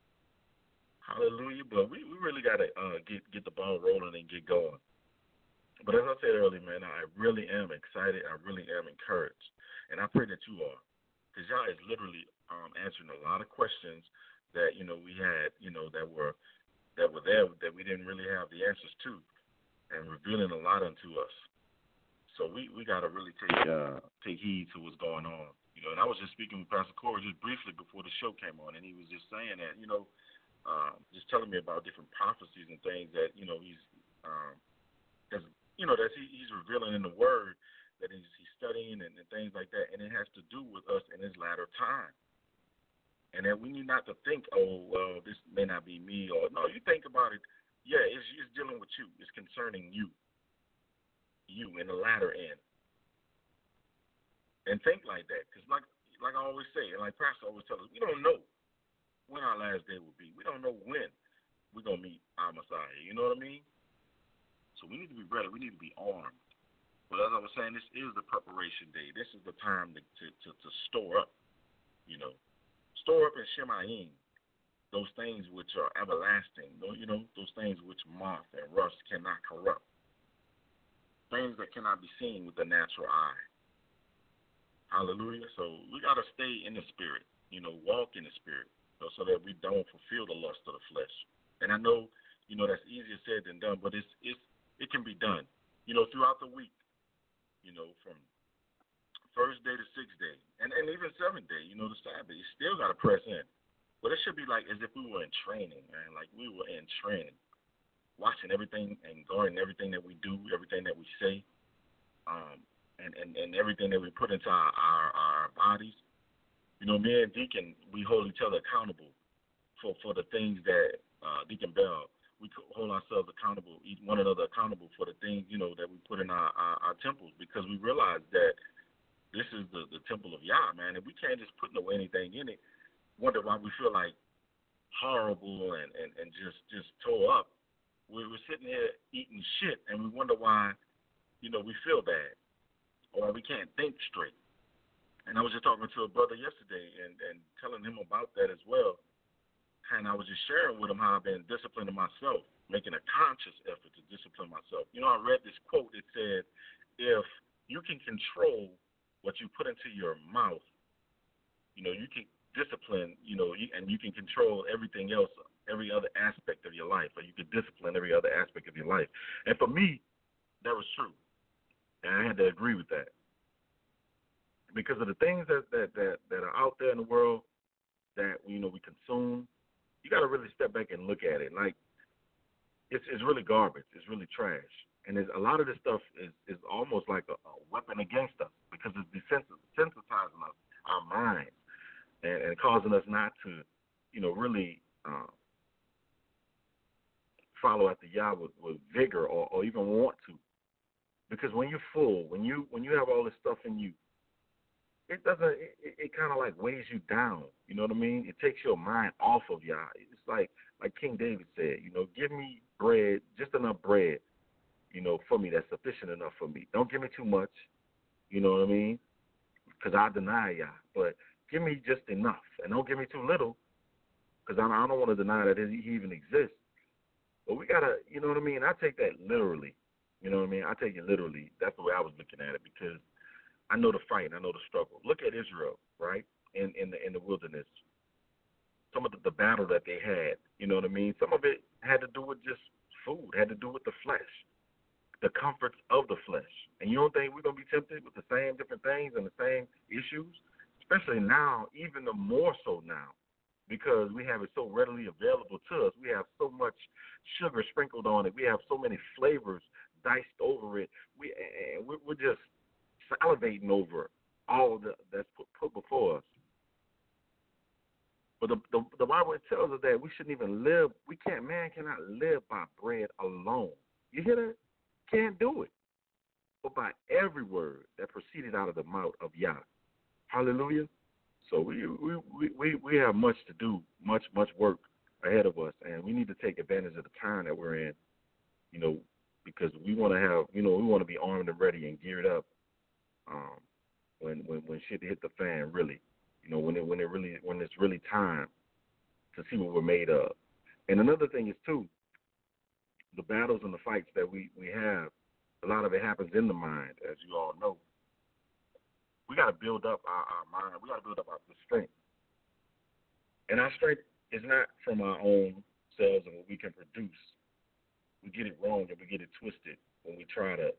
Hallelujah! But we really got to get the ball rolling and get going. But as I said earlier, man, I really am excited. I really am encouraged, and I pray that you are, because y'all is literally answering a lot of questions that we had, that were there that we didn't really have the answers to, and revealing a lot unto us. So we got to really take heed to what's going on. And I was just speaking with Pastor Corey just briefly before the show came on, and he was just saying that, just telling me about different prophecies and things that, he's that he's revealing in the Word that he's studying and things like that, and it has to do with us in his latter time. And that we need not to think, oh, well, this may not be me, or no, you think about it. Yeah, it's dealing with you. It's concerning you in the latter end. And think like that, because like I always say, and like Pastor always tells us, we don't know when our last day will be. We don't know when we're going to meet our Messiah. You know what I mean? So we need to be ready. We need to be armed. But as I was saying, this is the preparation day. This is the time to store up, Store up in Shemayim those things which are everlasting, those things which moth and rust cannot corrupt, things that cannot be seen with the natural eye. Hallelujah. So we got to stay in the Spirit, walk in the Spirit, so that we don't fulfill the lust of the flesh. And I know that's easier said than done, but it can be done. Throughout the week, from first day to sixth day, and even seventh day, the Sabbath, you still got to press in. But it should be like as if we were in training, man. Like we were in training, watching everything and guarding everything that we do, everything that we say, and everything that we put into our bodies. Me and Deacon, we hold each other accountable for the things that Deacon Bell, we hold ourselves accountable, one another accountable for the things, that we put in our temples, because we realize that this is the temple of Yah, man, and we can't just put anything in it. Wonder why we feel like horrible and just tore up. We're sitting here eating shit, and we wonder why, we feel bad or we can't think straight. And I was just talking to a brother yesterday and telling him about that as well. And I was just sharing with him how I've been disciplining myself, making a conscious effort to discipline myself. I read this quote. It said, if you can control what you put into your mouth, you can discipline, and you can control everything else, every other aspect of your life, or you can discipline every other aspect of your life. And for me, that was true. And I had to agree with that. Because of the things that are out there in the world that, we consume, you got to really step back and look at it. Like, it's really garbage. It's really trash. And a lot of this stuff is almost like a weapon against us, because it's desensitizing us, our minds, and causing us not to, really follow after Yah with vigor or even want to. Because when you're full, when you have all this stuff in you, it kind of like weighs you down. You know what I mean? It takes your mind off of Yah. It's like King David said, give me bread, just enough bread, for me, that's sufficient enough for me. Don't give me too much, you know what I mean? Because I deny Yah. But give me just enough, and don't give me too little, because I don't want to deny that he even exists. But we got to, you know what I mean? I take that literally. You know what I mean? I take it literally. That's the way I was looking at it, because I know the fight and I know the struggle. Look at Israel, right, in the wilderness. Some of the battle that they had, you know what I mean? Some of it had to do with just food, had to do with the flesh, the comforts of the flesh. And you don't think we're going to be tempted with the same different things and the same issues? Especially now, even the more so now, because we have it so readily available to us. We have so much sugar sprinkled on it. We have so many flavors diced over it. We're just salivating over all that's put before us. But the Bible tells us that we shouldn't even live. Man cannot live by bread alone. You hear that? Can't do it. But by every word that proceeded out of the mouth of Yah. Hallelujah. So we have much to do, much work ahead of us, and we need to take advantage of the time that we're in, because we want to have, we want to be armed and ready and geared up when shit hit the fan, really, when it's really time to see what we're made of. And another thing is too, the battles and the fights that we have, a lot of it happens in the mind, as you all know. We got to build up our mind. We got to build up the strength. And our strength is not from our own selves and what we can produce. We get it wrong and we get it twisted when we try to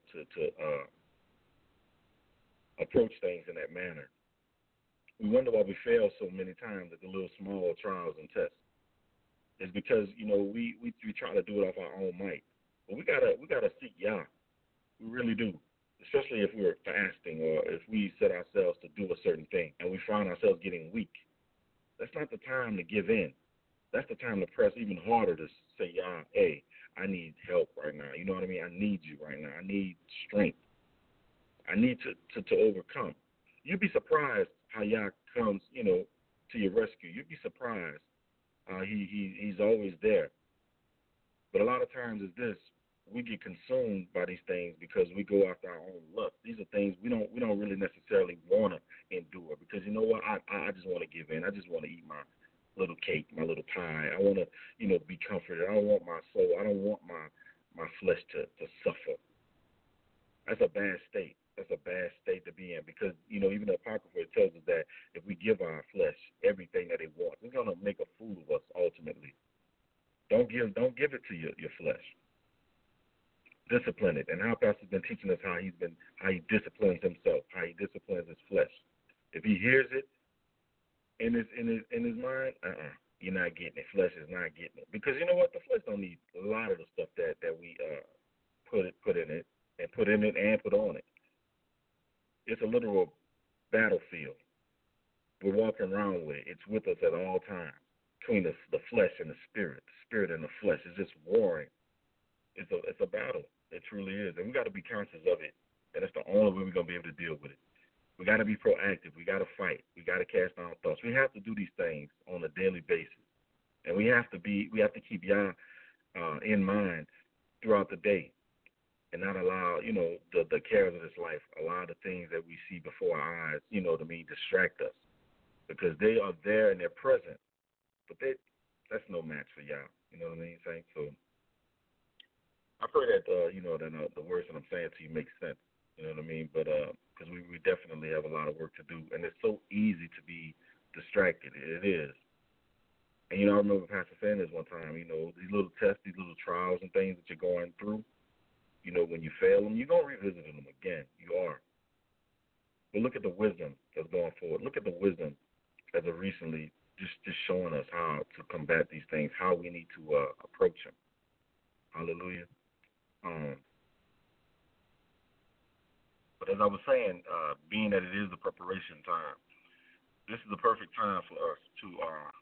approach things in that manner. We wonder why we fail so many times at the little small trials and tests. It's because, we try to do it off our own might. But we gotta seek Yah. We really do. Especially if we're fasting or if we set ourselves to do a certain thing and we find ourselves getting weak. That's not the time to give in. That's the time to press even harder to say, Yah, hey, I need help right now. You know what I mean? I need you right now. I need strength. I need to overcome. You'd be surprised how Yah comes, to your rescue. You'd be surprised. He's always there. But a lot of times it's this. We get consumed by these things because we go after our own lust. These are things we don't really necessarily want to endure, because you know what? I just want to give in. I just want to eat my little cake, my little pie. I want to, be comforted. I don't want my soul. I don't want my flesh to suffer. That's a bad state. That's a bad state to be in, because, even the Apocrypha tells us that if we give our flesh everything that it wants, it's going to make a fool of us ultimately. Don't give it to your flesh. Discipline it. And how Pastor's been teaching us how he disciplines himself, how he disciplines his flesh. If he hears it in his mind, you're not getting it. Flesh is not getting it. Because you know what? The flesh don't need a lot of the stuff that we put in it and put on it. It's a literal battlefield. We're walking around with it. It's with us at all times. Between the flesh and the spirit and the flesh is just warring. It's a battle. It truly is, and we got to be conscious of it. And that's the only way we're gonna be able to deal with it. We got to be proactive. We got to fight. We got to cast down thoughts. We have to do these things on a daily basis, and we have to keep Yah in mind throughout the day, and not allow the cares of this life, allow the things that we see before our eyes, distract us, because they are there and they're present, but that's no match for Yah. You know what I mean, Saint? So I pray that the words that I'm saying to you make sense. You know what I mean? But because we definitely have a lot of work to do, and it's so easy to be distracted. It is. And I remember Pastor saying this one time. These little tests, these little trials and things that you're going through. When you fail them, you're gonna revisit them again. You are. But look at the wisdom that's going forward. Look at the wisdom as of recently, just showing us how to combat these things, how we need to approach them. Hallelujah. But as I was saying, being that it is the preparation time, this is the perfect time for us to,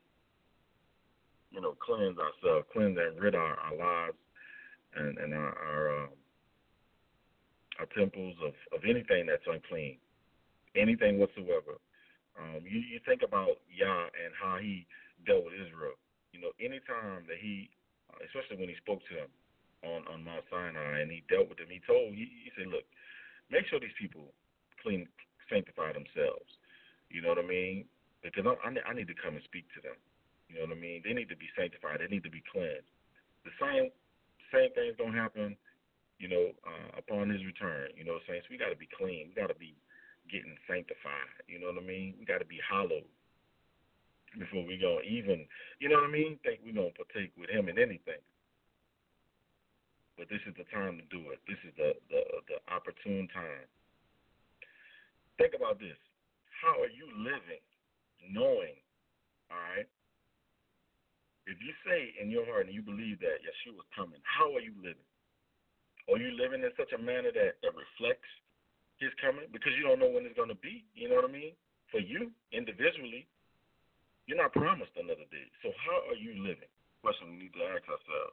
cleanse ourselves, cleanse and rid our lives and our temples of anything that's unclean, anything whatsoever. You think about Yah and how he dealt with Israel. Anytime that he, especially when he spoke to him on Mount Sinai and he dealt with them, he said, look, make sure these people sanctify themselves. You know what I mean? Because I need to come and speak to them. You know what I mean? They need to be sanctified. They need to be cleansed. The same thing's going to happen, upon his return. Saints, we got to be clean. We got to be getting sanctified. You know what I mean? We got to be hallowed before we go even, think we're going to partake with him in anything. But this is the time to do it. This is the opportune time. Think about this. How are you living knowing, all right? If you say in your heart and you believe that Yeshua is coming, how are you living? Are you living in such a manner that reflects his coming? Because you don't know when it's going to be, you know what I mean? For you, individually, you're not promised another day. So how are you living? Question we need to ask ourselves.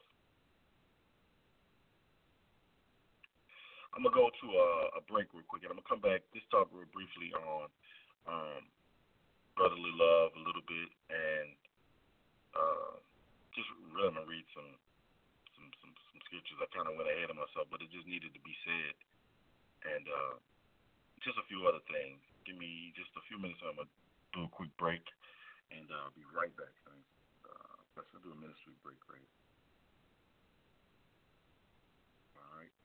I'm going to go to a break real quick, and I'm going to come back, just talk real briefly on brotherly love a little bit, and just really going to read some scriptures. I kind of went ahead of myself, but it just needed to be said. And just a few other things. Give me just a few minutes, I'm going to do a quick break, and I'll be right back. Let's do a ministry break, right? All right.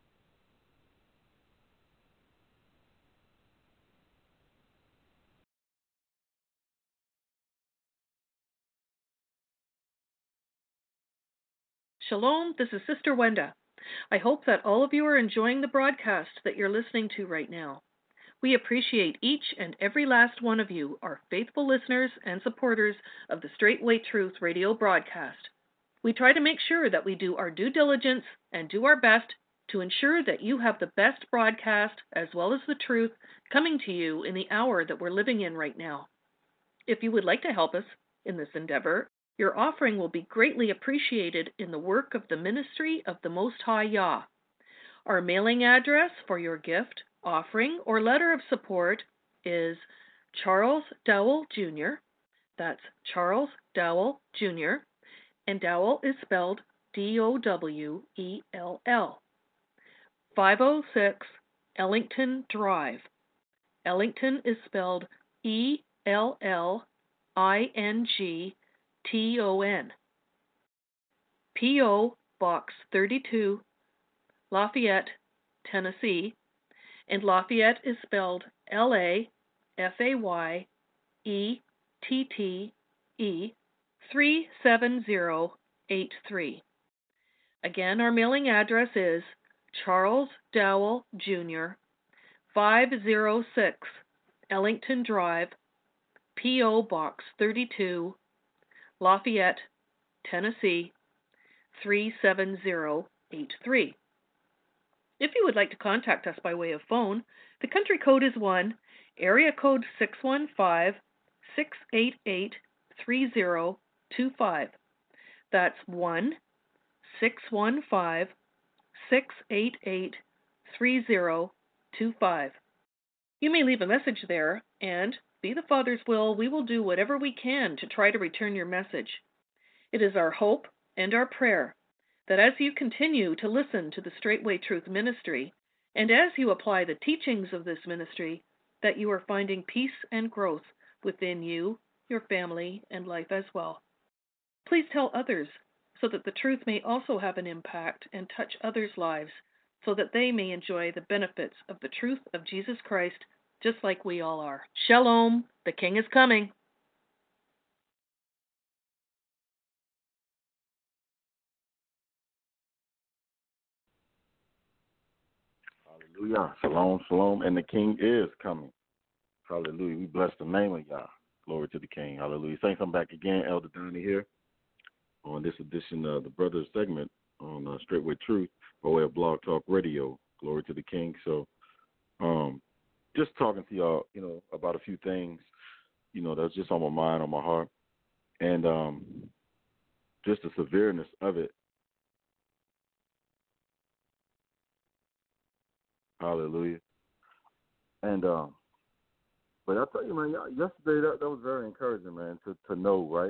Shalom, this is Sister Wenda. I hope that all of you are enjoying the broadcast that you're listening to right now. We appreciate each and every last one of you, our faithful listeners and supporters of the Straight Way Truth radio broadcast. We try to make sure that we do our due diligence and do our best to ensure that you have the best broadcast as well as the truth coming to you in the hour that we're living in right now. If you would like to help us in this endeavor, your offering will be greatly appreciated in the work of the Ministry of the Most High Yah. Our mailing address for your gift, offering, or letter of support is Charles Dowell Jr. That's Charles Dowell Jr. And Dowell is spelled Dowell. 506 Ellington Drive. Ellington is spelled Ellington. P.O. Box 32, Lafayette, Tennessee, and Lafayette is spelled Lafayette 370 Again, our mailing address is Charles Dowell, Jr., 506 Ellington Drive, P.O. Box 32, Lafayette, Tennessee, 37083. If you would like to contact us by way of phone, the country code is 1, area code 615-688-3025. That's 1-615-688-3025. You may leave a message there, and, be the Father's will, we will do whatever we can to try to return your message. It is our hope and our prayer that as you continue to listen to the Straightway Truth Ministry, and as you apply the teachings of this ministry, that you are finding peace and growth within you, your family, and life as well. Please tell others so that the truth may also have an impact and touch others' lives so that they may enjoy the benefits of the truth of Jesus Christ just like we all are. Shalom, the King is coming. Hallelujah. Shalom, shalom. And the King is coming. Hallelujah. We bless the name of Yah. Glory to the King. Hallelujah. Saints, I'm back again. Elder Donnie here on this edition of the Brothers segment on Straightway Truth by way of Blog Talk Radio. Glory to the King. So just talking to y'all, about a few things, that's just on my mind, on my heart. And just the severeness of it. Hallelujah. And but I tell you, man, yesterday that was very encouraging, man, to know, right?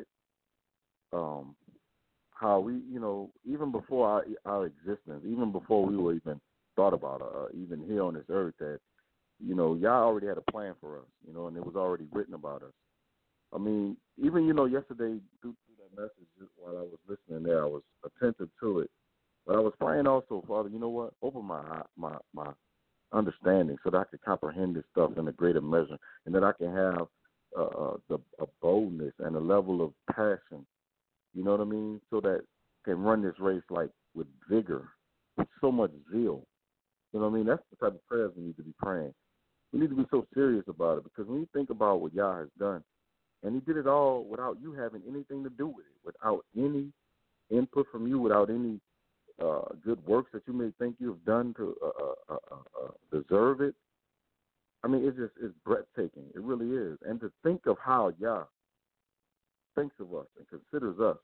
How we, even before our existence, even before we were even thought about, even here on this earth, that Yah already had a plan for us, and it was already written about us. I mean, even yesterday through that message, while I was listening there, I was attentive to it, but I was praying also, Father, you know what? Open my understanding so that I can comprehend this stuff in a greater measure, and that I can have a boldness and a level of passion, you know what I mean, so that I can run this race like with vigor, with so much zeal. You know what I mean? That's the type of prayers we need to be praying. We need to be so serious about it, because when you think about what Yah has done, and he did it all without you having anything to do with it, without any input from you, without any good works that you may think you have done to deserve it. I mean, it's breathtaking. It really is. And to think of how Yah thinks of us and considers us,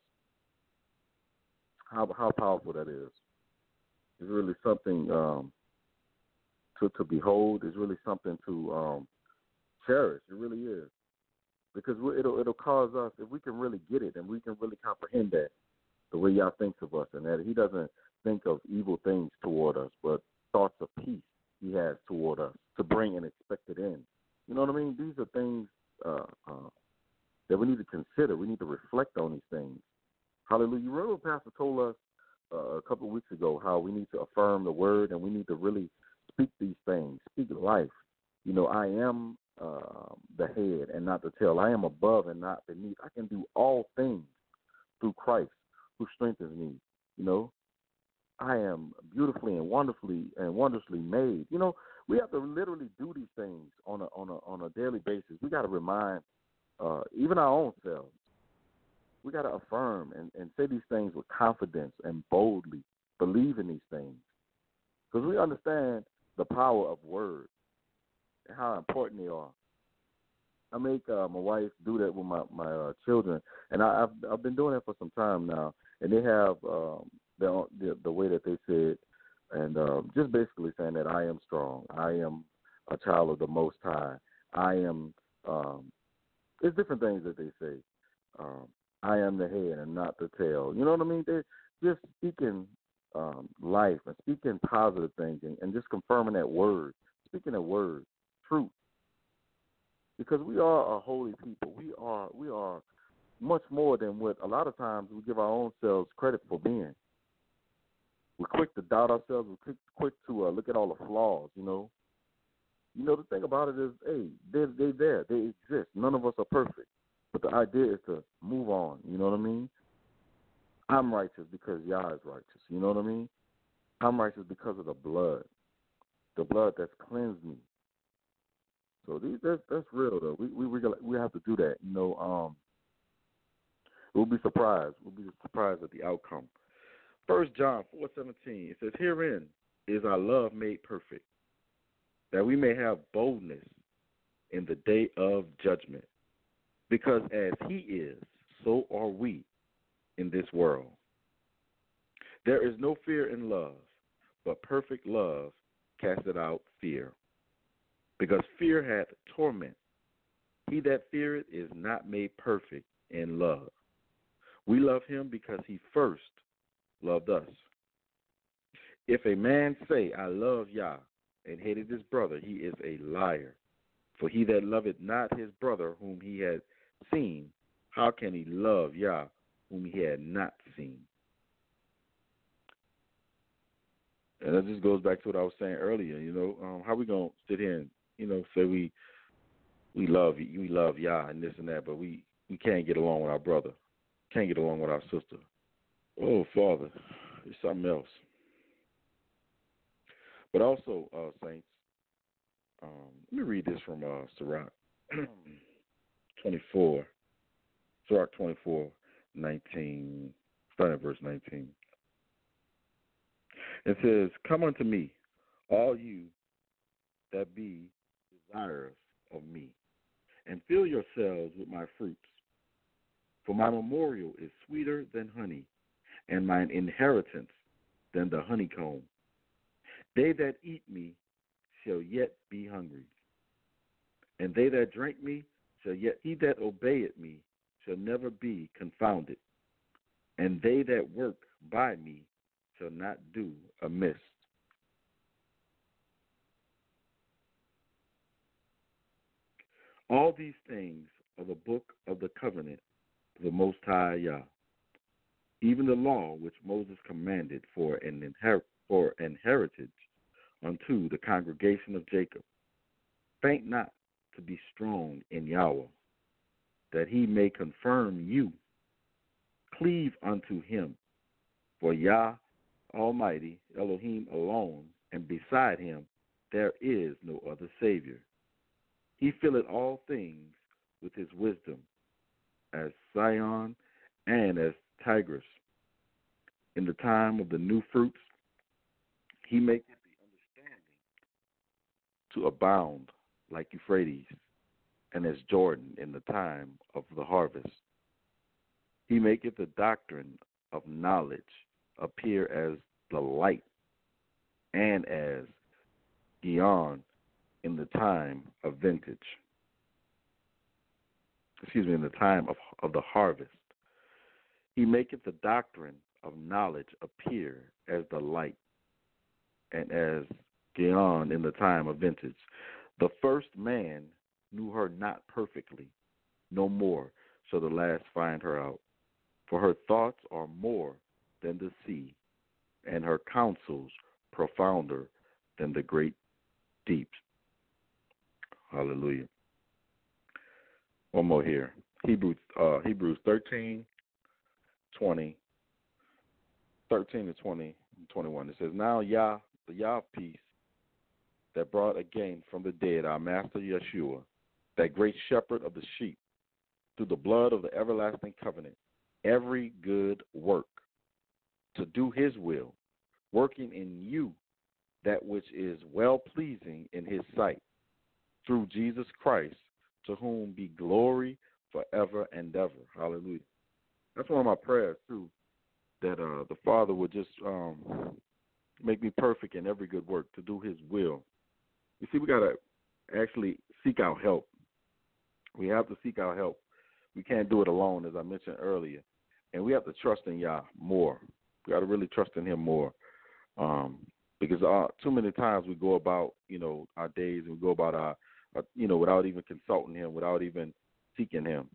how powerful that is really something to behold. It's really something to cherish. It really is, because it'll cause us, if we can really get it and we can really comprehend that, the way Yah thinks of us, and that he doesn't think of evil things toward us, but thoughts of peace he has toward us to bring an expected end. You know what I mean? These are things that we need to consider. We need to reflect on these things. Hallelujah. You remember Pastor told us a couple of weeks ago how we need to affirm the word, and we need to really speak these things, speak life. I am the head and not the tail. I am above and not beneath. I can do all things through Christ who strengthens me. I am beautifully and wonderfully made. We have to literally do these things on a daily basis. We got to remind even our own selves. We got to affirm and say these things with confidence and boldly believe in these things, because we understand the power of words and how important they are. I make my wife do that with my children, and I've been doing it for some time now. And they have the way that they say it, and just basically saying that I am strong, I am a child of the Most High, I am. There's different things that they say. I am the head and not the tail. You know what I mean? They're just speaking life and speaking positive things and just confirming that word, speaking that word, truth. Because we are a holy people. We are much more than what a lot of times we give our own selves credit for being. We're quick to doubt ourselves. We're quick to look at all the flaws, The thing about it is, hey, they're there. They exist. None of us are perfect. But the idea is to move on, you know what I mean? I'm righteous because Yah is righteous. You know what I mean? I'm righteous because of the blood that's cleansed me. So that's real though. We have to do that. You know, we'll be surprised. We'll be surprised at the outcome. 1 John 4:17. It says, "Herein is our love made perfect, that we may have boldness in the day of judgment. Because as He is, so are we in this world. There is no fear in love, but perfect love casteth out fear. Because fear hath torment. He that feareth is not made perfect in love. We love Him because He first loved us. If a man say, I love Yah, and hated his brother, he is a liar. For he that loveth not his brother whom he had seen, how can he love Yah whom he had not seen?" And that just goes back to what I was saying earlier. You know, how we gonna sit here and say we love Yah and this and that, but we can't get along with our brother, can't get along with our sister. Oh, Father, it's something else. But also, saints, let me read this from Sirach 24, Sirach 24:19, starting at verse 19. It says, "Come unto me, all you that be desirous of me, and fill yourselves with my fruits. For my memorial is sweeter than honey, and mine inheritance than the honeycomb. They that eat me shall yet be hungry, and they that drink me shall yet, he that obeyeth me shall never be confounded, and they that work by me shall not do amiss." All these things are the book of the covenant of the Most High Yah, even the law which Moses commanded for an heritage unto the congregation of Jacob. Faint not to be strong in Yahweh, that He may confirm you. Cleave unto Him, for Yah Almighty, Elohim alone, and beside Him there is no other Savior. He filleth all things with His wisdom, as Sion and as Tigris. In the time of the new fruits, He maketh the understanding to abound like Euphrates, and as Jordan in the time of the harvest. He maketh the doctrine of knowledge appear as the light, and as Gion in the time of vintage. In the time of the harvest. He maketh the doctrine of knowledge appear as the light, and as Gion in the time of vintage. The first man knew her not perfectly, no more shall the last find her out. For her thoughts are more than the sea, and her counsels profounder than the great deeps. Hallelujah. One more here. Hebrews 13 to 20, 21. It says, "Now Yah, the Yah of peace, that brought again from the dead our Master Yeshua, that great shepherd of the sheep, through the blood of the everlasting covenant, every good work, to do His will, working in you that which is well-pleasing in His sight, through Jesus Christ, to whom be glory forever and ever." Hallelujah. That's one of my prayers, too, that the Father would just make me perfect in every good work, to do His will. You see, we got to actually seek out help. We have to seek out help. We can't do it alone, as I mentioned earlier. And we have to trust in Yah more. We got to really trust in Him more. Because too many times we go about, our days, and we go about our without even consulting Him, without even seeking Him.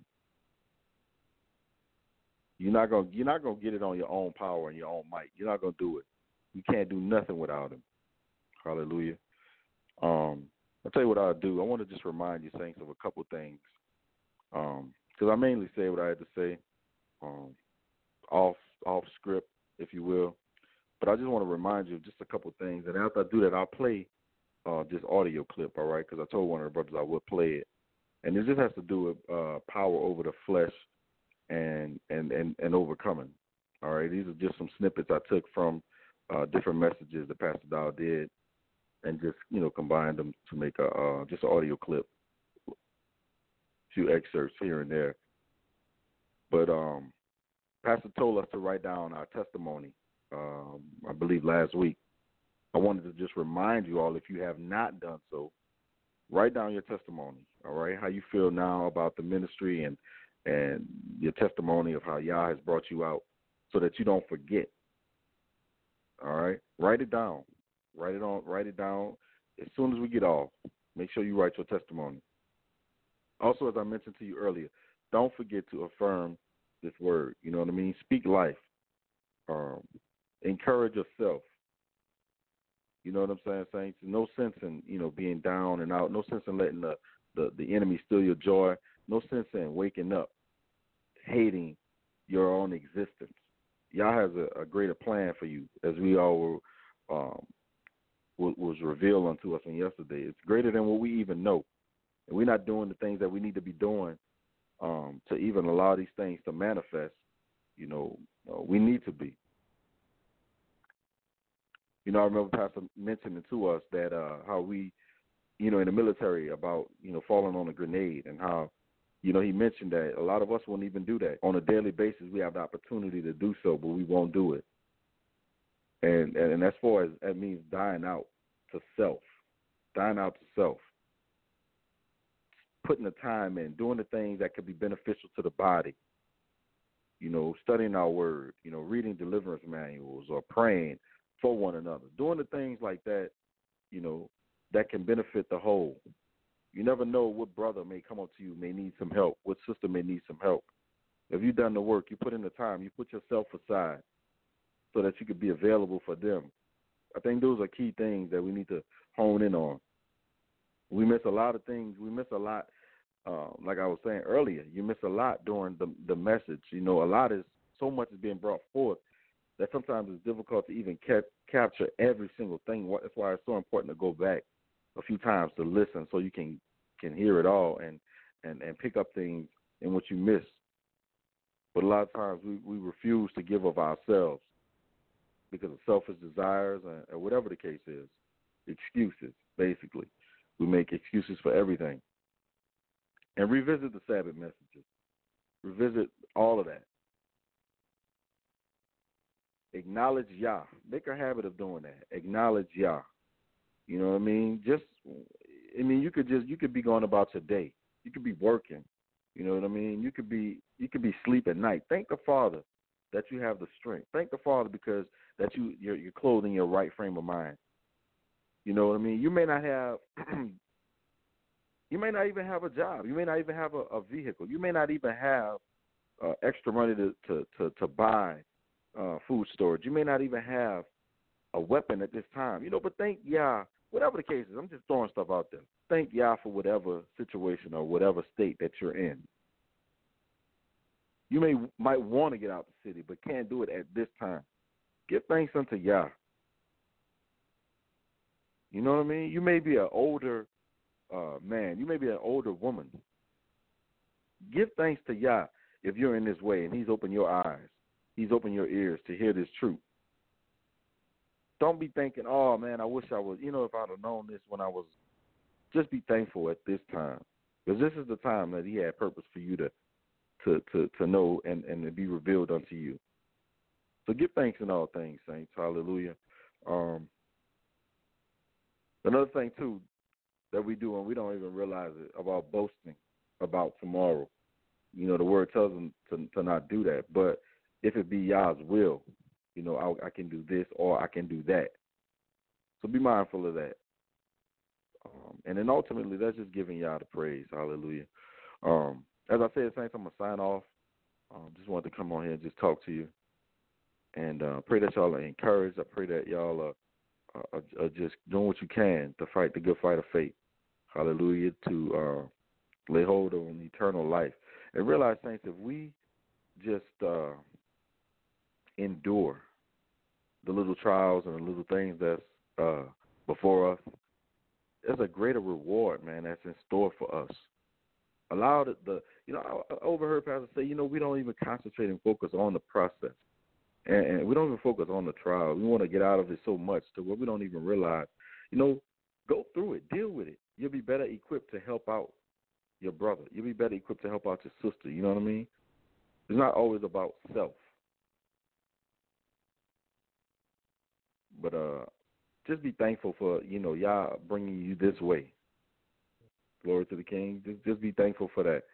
You're not gonna get it on your own power and your own might. You're not gonna do it. You can't do nothing without Him. Hallelujah. I'll tell you what I'll do. I want to just remind you, saints, of a couple things. Because I mainly say what I had to say off off script, if you will. But I just want to remind you of just a couple things. And after I do that, I'll play this audio clip, all right? Because I told one of the brothers I would play it. And it just has to do with power over the flesh and overcoming. All right, these are just some snippets I took from different messages that Pastor Dow did, and just combined them to make a just an audio clip, a few excerpts here and there. But Pastor told us to write down our testimony. I believe last week. I wanted to just remind you all, if you have not done so, write down your testimony. All right, how you feel now about the ministry and your testimony of how Yah has brought you out, so that you don't forget. All right? Write it down. Write it down as soon as we get off. Make sure you write your testimony. Also, as I mentioned to you earlier, don't forget to affirm this word. You know what I mean? Speak life. Encourage yourself. You know what I'm saying, Saints? No sense in, being down and out. No sense in letting the enemy steal your joy. No sense in waking up hating your own existence. Yah has a greater plan for you, as we all was revealed unto us on yesterday. It's greater than what we even know. And we're not doing the things that we need to be doing to even allow these things to manifest. We need to be. I remember Pastor mentioning to us that how we, in the military, about, falling on a grenade, and how, he mentioned that a lot of us won't even do that. On a daily basis, we have the opportunity to do so, but we won't do it. And as far as that means, dying out to self, putting the time in, doing the things that could be beneficial to the body, studying our word, reading deliverance manuals or praying for one another, doing the things like that, that can benefit the whole. You never know what brother may come up to you, may need some help, what sister may need some help. If you've done the work, you put in the time, you put yourself aside so that you could be available for them. I think those are key things that we need to hone in on. We miss a lot of things. We miss a lot, like I was saying earlier, you miss a lot during the message. So much is being brought forth that sometimes it's difficult to even capture every single thing. That's why it's so important to go back a few times to listen, so you can hear it all and pick up things in what you miss. But a lot of times we refuse to give of ourselves because of selfish desires or whatever the case is. Excuses, basically. We make excuses for everything. And revisit the Sabbath messages. Revisit all of that. Acknowledge Yah. Make a habit of doing that. Acknowledge Yah. You know what I mean? You could be going about your day. You could be working. You know what I mean? You could be sleep at night. Thank the Father that you have the strength. Thank the Father because that you're clothing your right frame of mind. You know what I mean? You may not have you may not even have a job. You may not even have a vehicle. You may not even have extra money to buy food storage. You may not even have a weapon at this time. But thank Yah. Whatever the case is, I'm just throwing stuff out there. Thank Yah for whatever situation or whatever state that you're in. You might want to get out the city, but can't do it at this time. Give thanks unto Yah. You know what I mean? You may be an older man. You may be an older woman. Give thanks to Yah if you're in this way, and He's opened your eyes. He's opened your ears to hear this truth. Don't be thinking, oh, man, I wish I was, if I'd have known this when I was. Just be thankful at this time, because this is the time that He had purpose for you to know and to be revealed unto you. So give thanks in all things, saints. Hallelujah. Another thing, too, that we do, and we don't even realize it, about boasting about tomorrow. The word tells them to not do that. But if it be Yah's will, I can do this or I can do that. So be mindful of that. And then ultimately, that's just giving Yah the praise. Hallelujah. As I said, saints, I'm going to sign off. Just wanted to come on here and just talk to you. And pray that y'all are encouraged. I pray that y'all are just doing what you can to fight the good fight of faith. Hallelujah. To lay hold on eternal life. And realize, saints, if we just endure the little trials and the little things that's before us, there's a greater reward, man, that's in store for us. Allow I overheard Pastor say, we don't even concentrate and focus on the process. And we don't even focus on the trial. We want to get out of it so much to where we don't even realize, go through it, deal with it. You'll be better equipped to help out your brother. You'll be better equipped to help out your sister. You know what I mean? It's not always about self. But just be thankful for, y'all bringing you this way. Glory to the King. Just be thankful for that.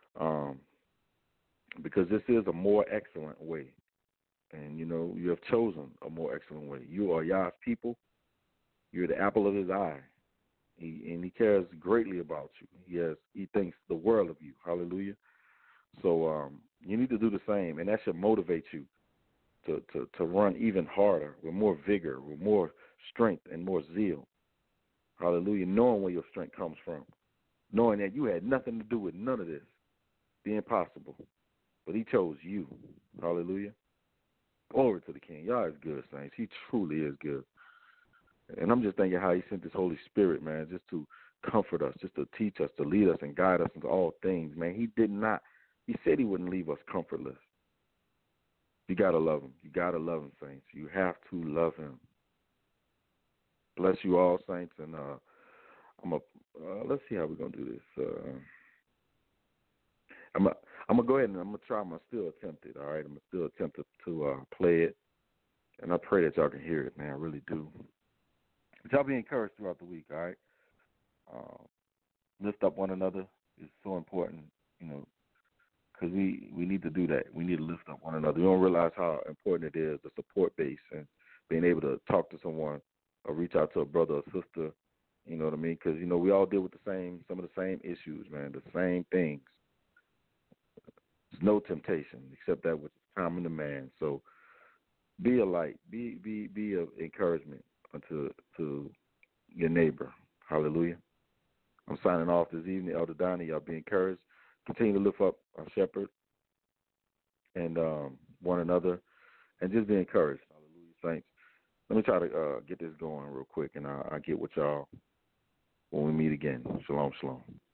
Because this is a more excellent way. And, you have chosen a more excellent way. You are Yah's people. You're the apple of his eye. He cares greatly about you. He thinks the world of you. Hallelujah. So you need to do the same, and that should motivate you to run even harder with more vigor, with more strength and more zeal. Hallelujah. Knowing where your strength comes from. Knowing that you had nothing to do with none of this. The impossible. But he chose you. Hallelujah. Glory to the King. Y'all is good, saints. He truly is good. And I'm just thinking how he sent his Holy Spirit, man, just to comfort us, just to teach us, to lead us and guide us into all things, man. He said he wouldn't leave us comfortless. You got to love him. You got to love him, saints. You have to love him. Bless you all, saints. And let's see how we're going to do this. I'm going to go ahead and I'm going to try. I'm going to still attempt it, all right? I'm going to still attempt to play it. And I pray that y'all can hear it, man. I really do. But y'all be encouraged throughout the week, all right? Lift up one another is so important, because we need to do that. We need to lift up one another. We don't realize how important it is, the support base, and being able to talk to someone or reach out to a brother or sister, you know what I mean? Because, we all deal with some of the same issues, man, the same things. There's no temptation except that which is common to man. So be a light. Be of encouragement unto your neighbor. Hallelujah. I'm signing off this evening. Elder Donnie, y'all be encouraged. Continue to lift up our shepherd and one another, and just be encouraged. Hallelujah, saints. Let me try to get this going real quick, and I'll get with y'all when we meet again. Shalom, shalom.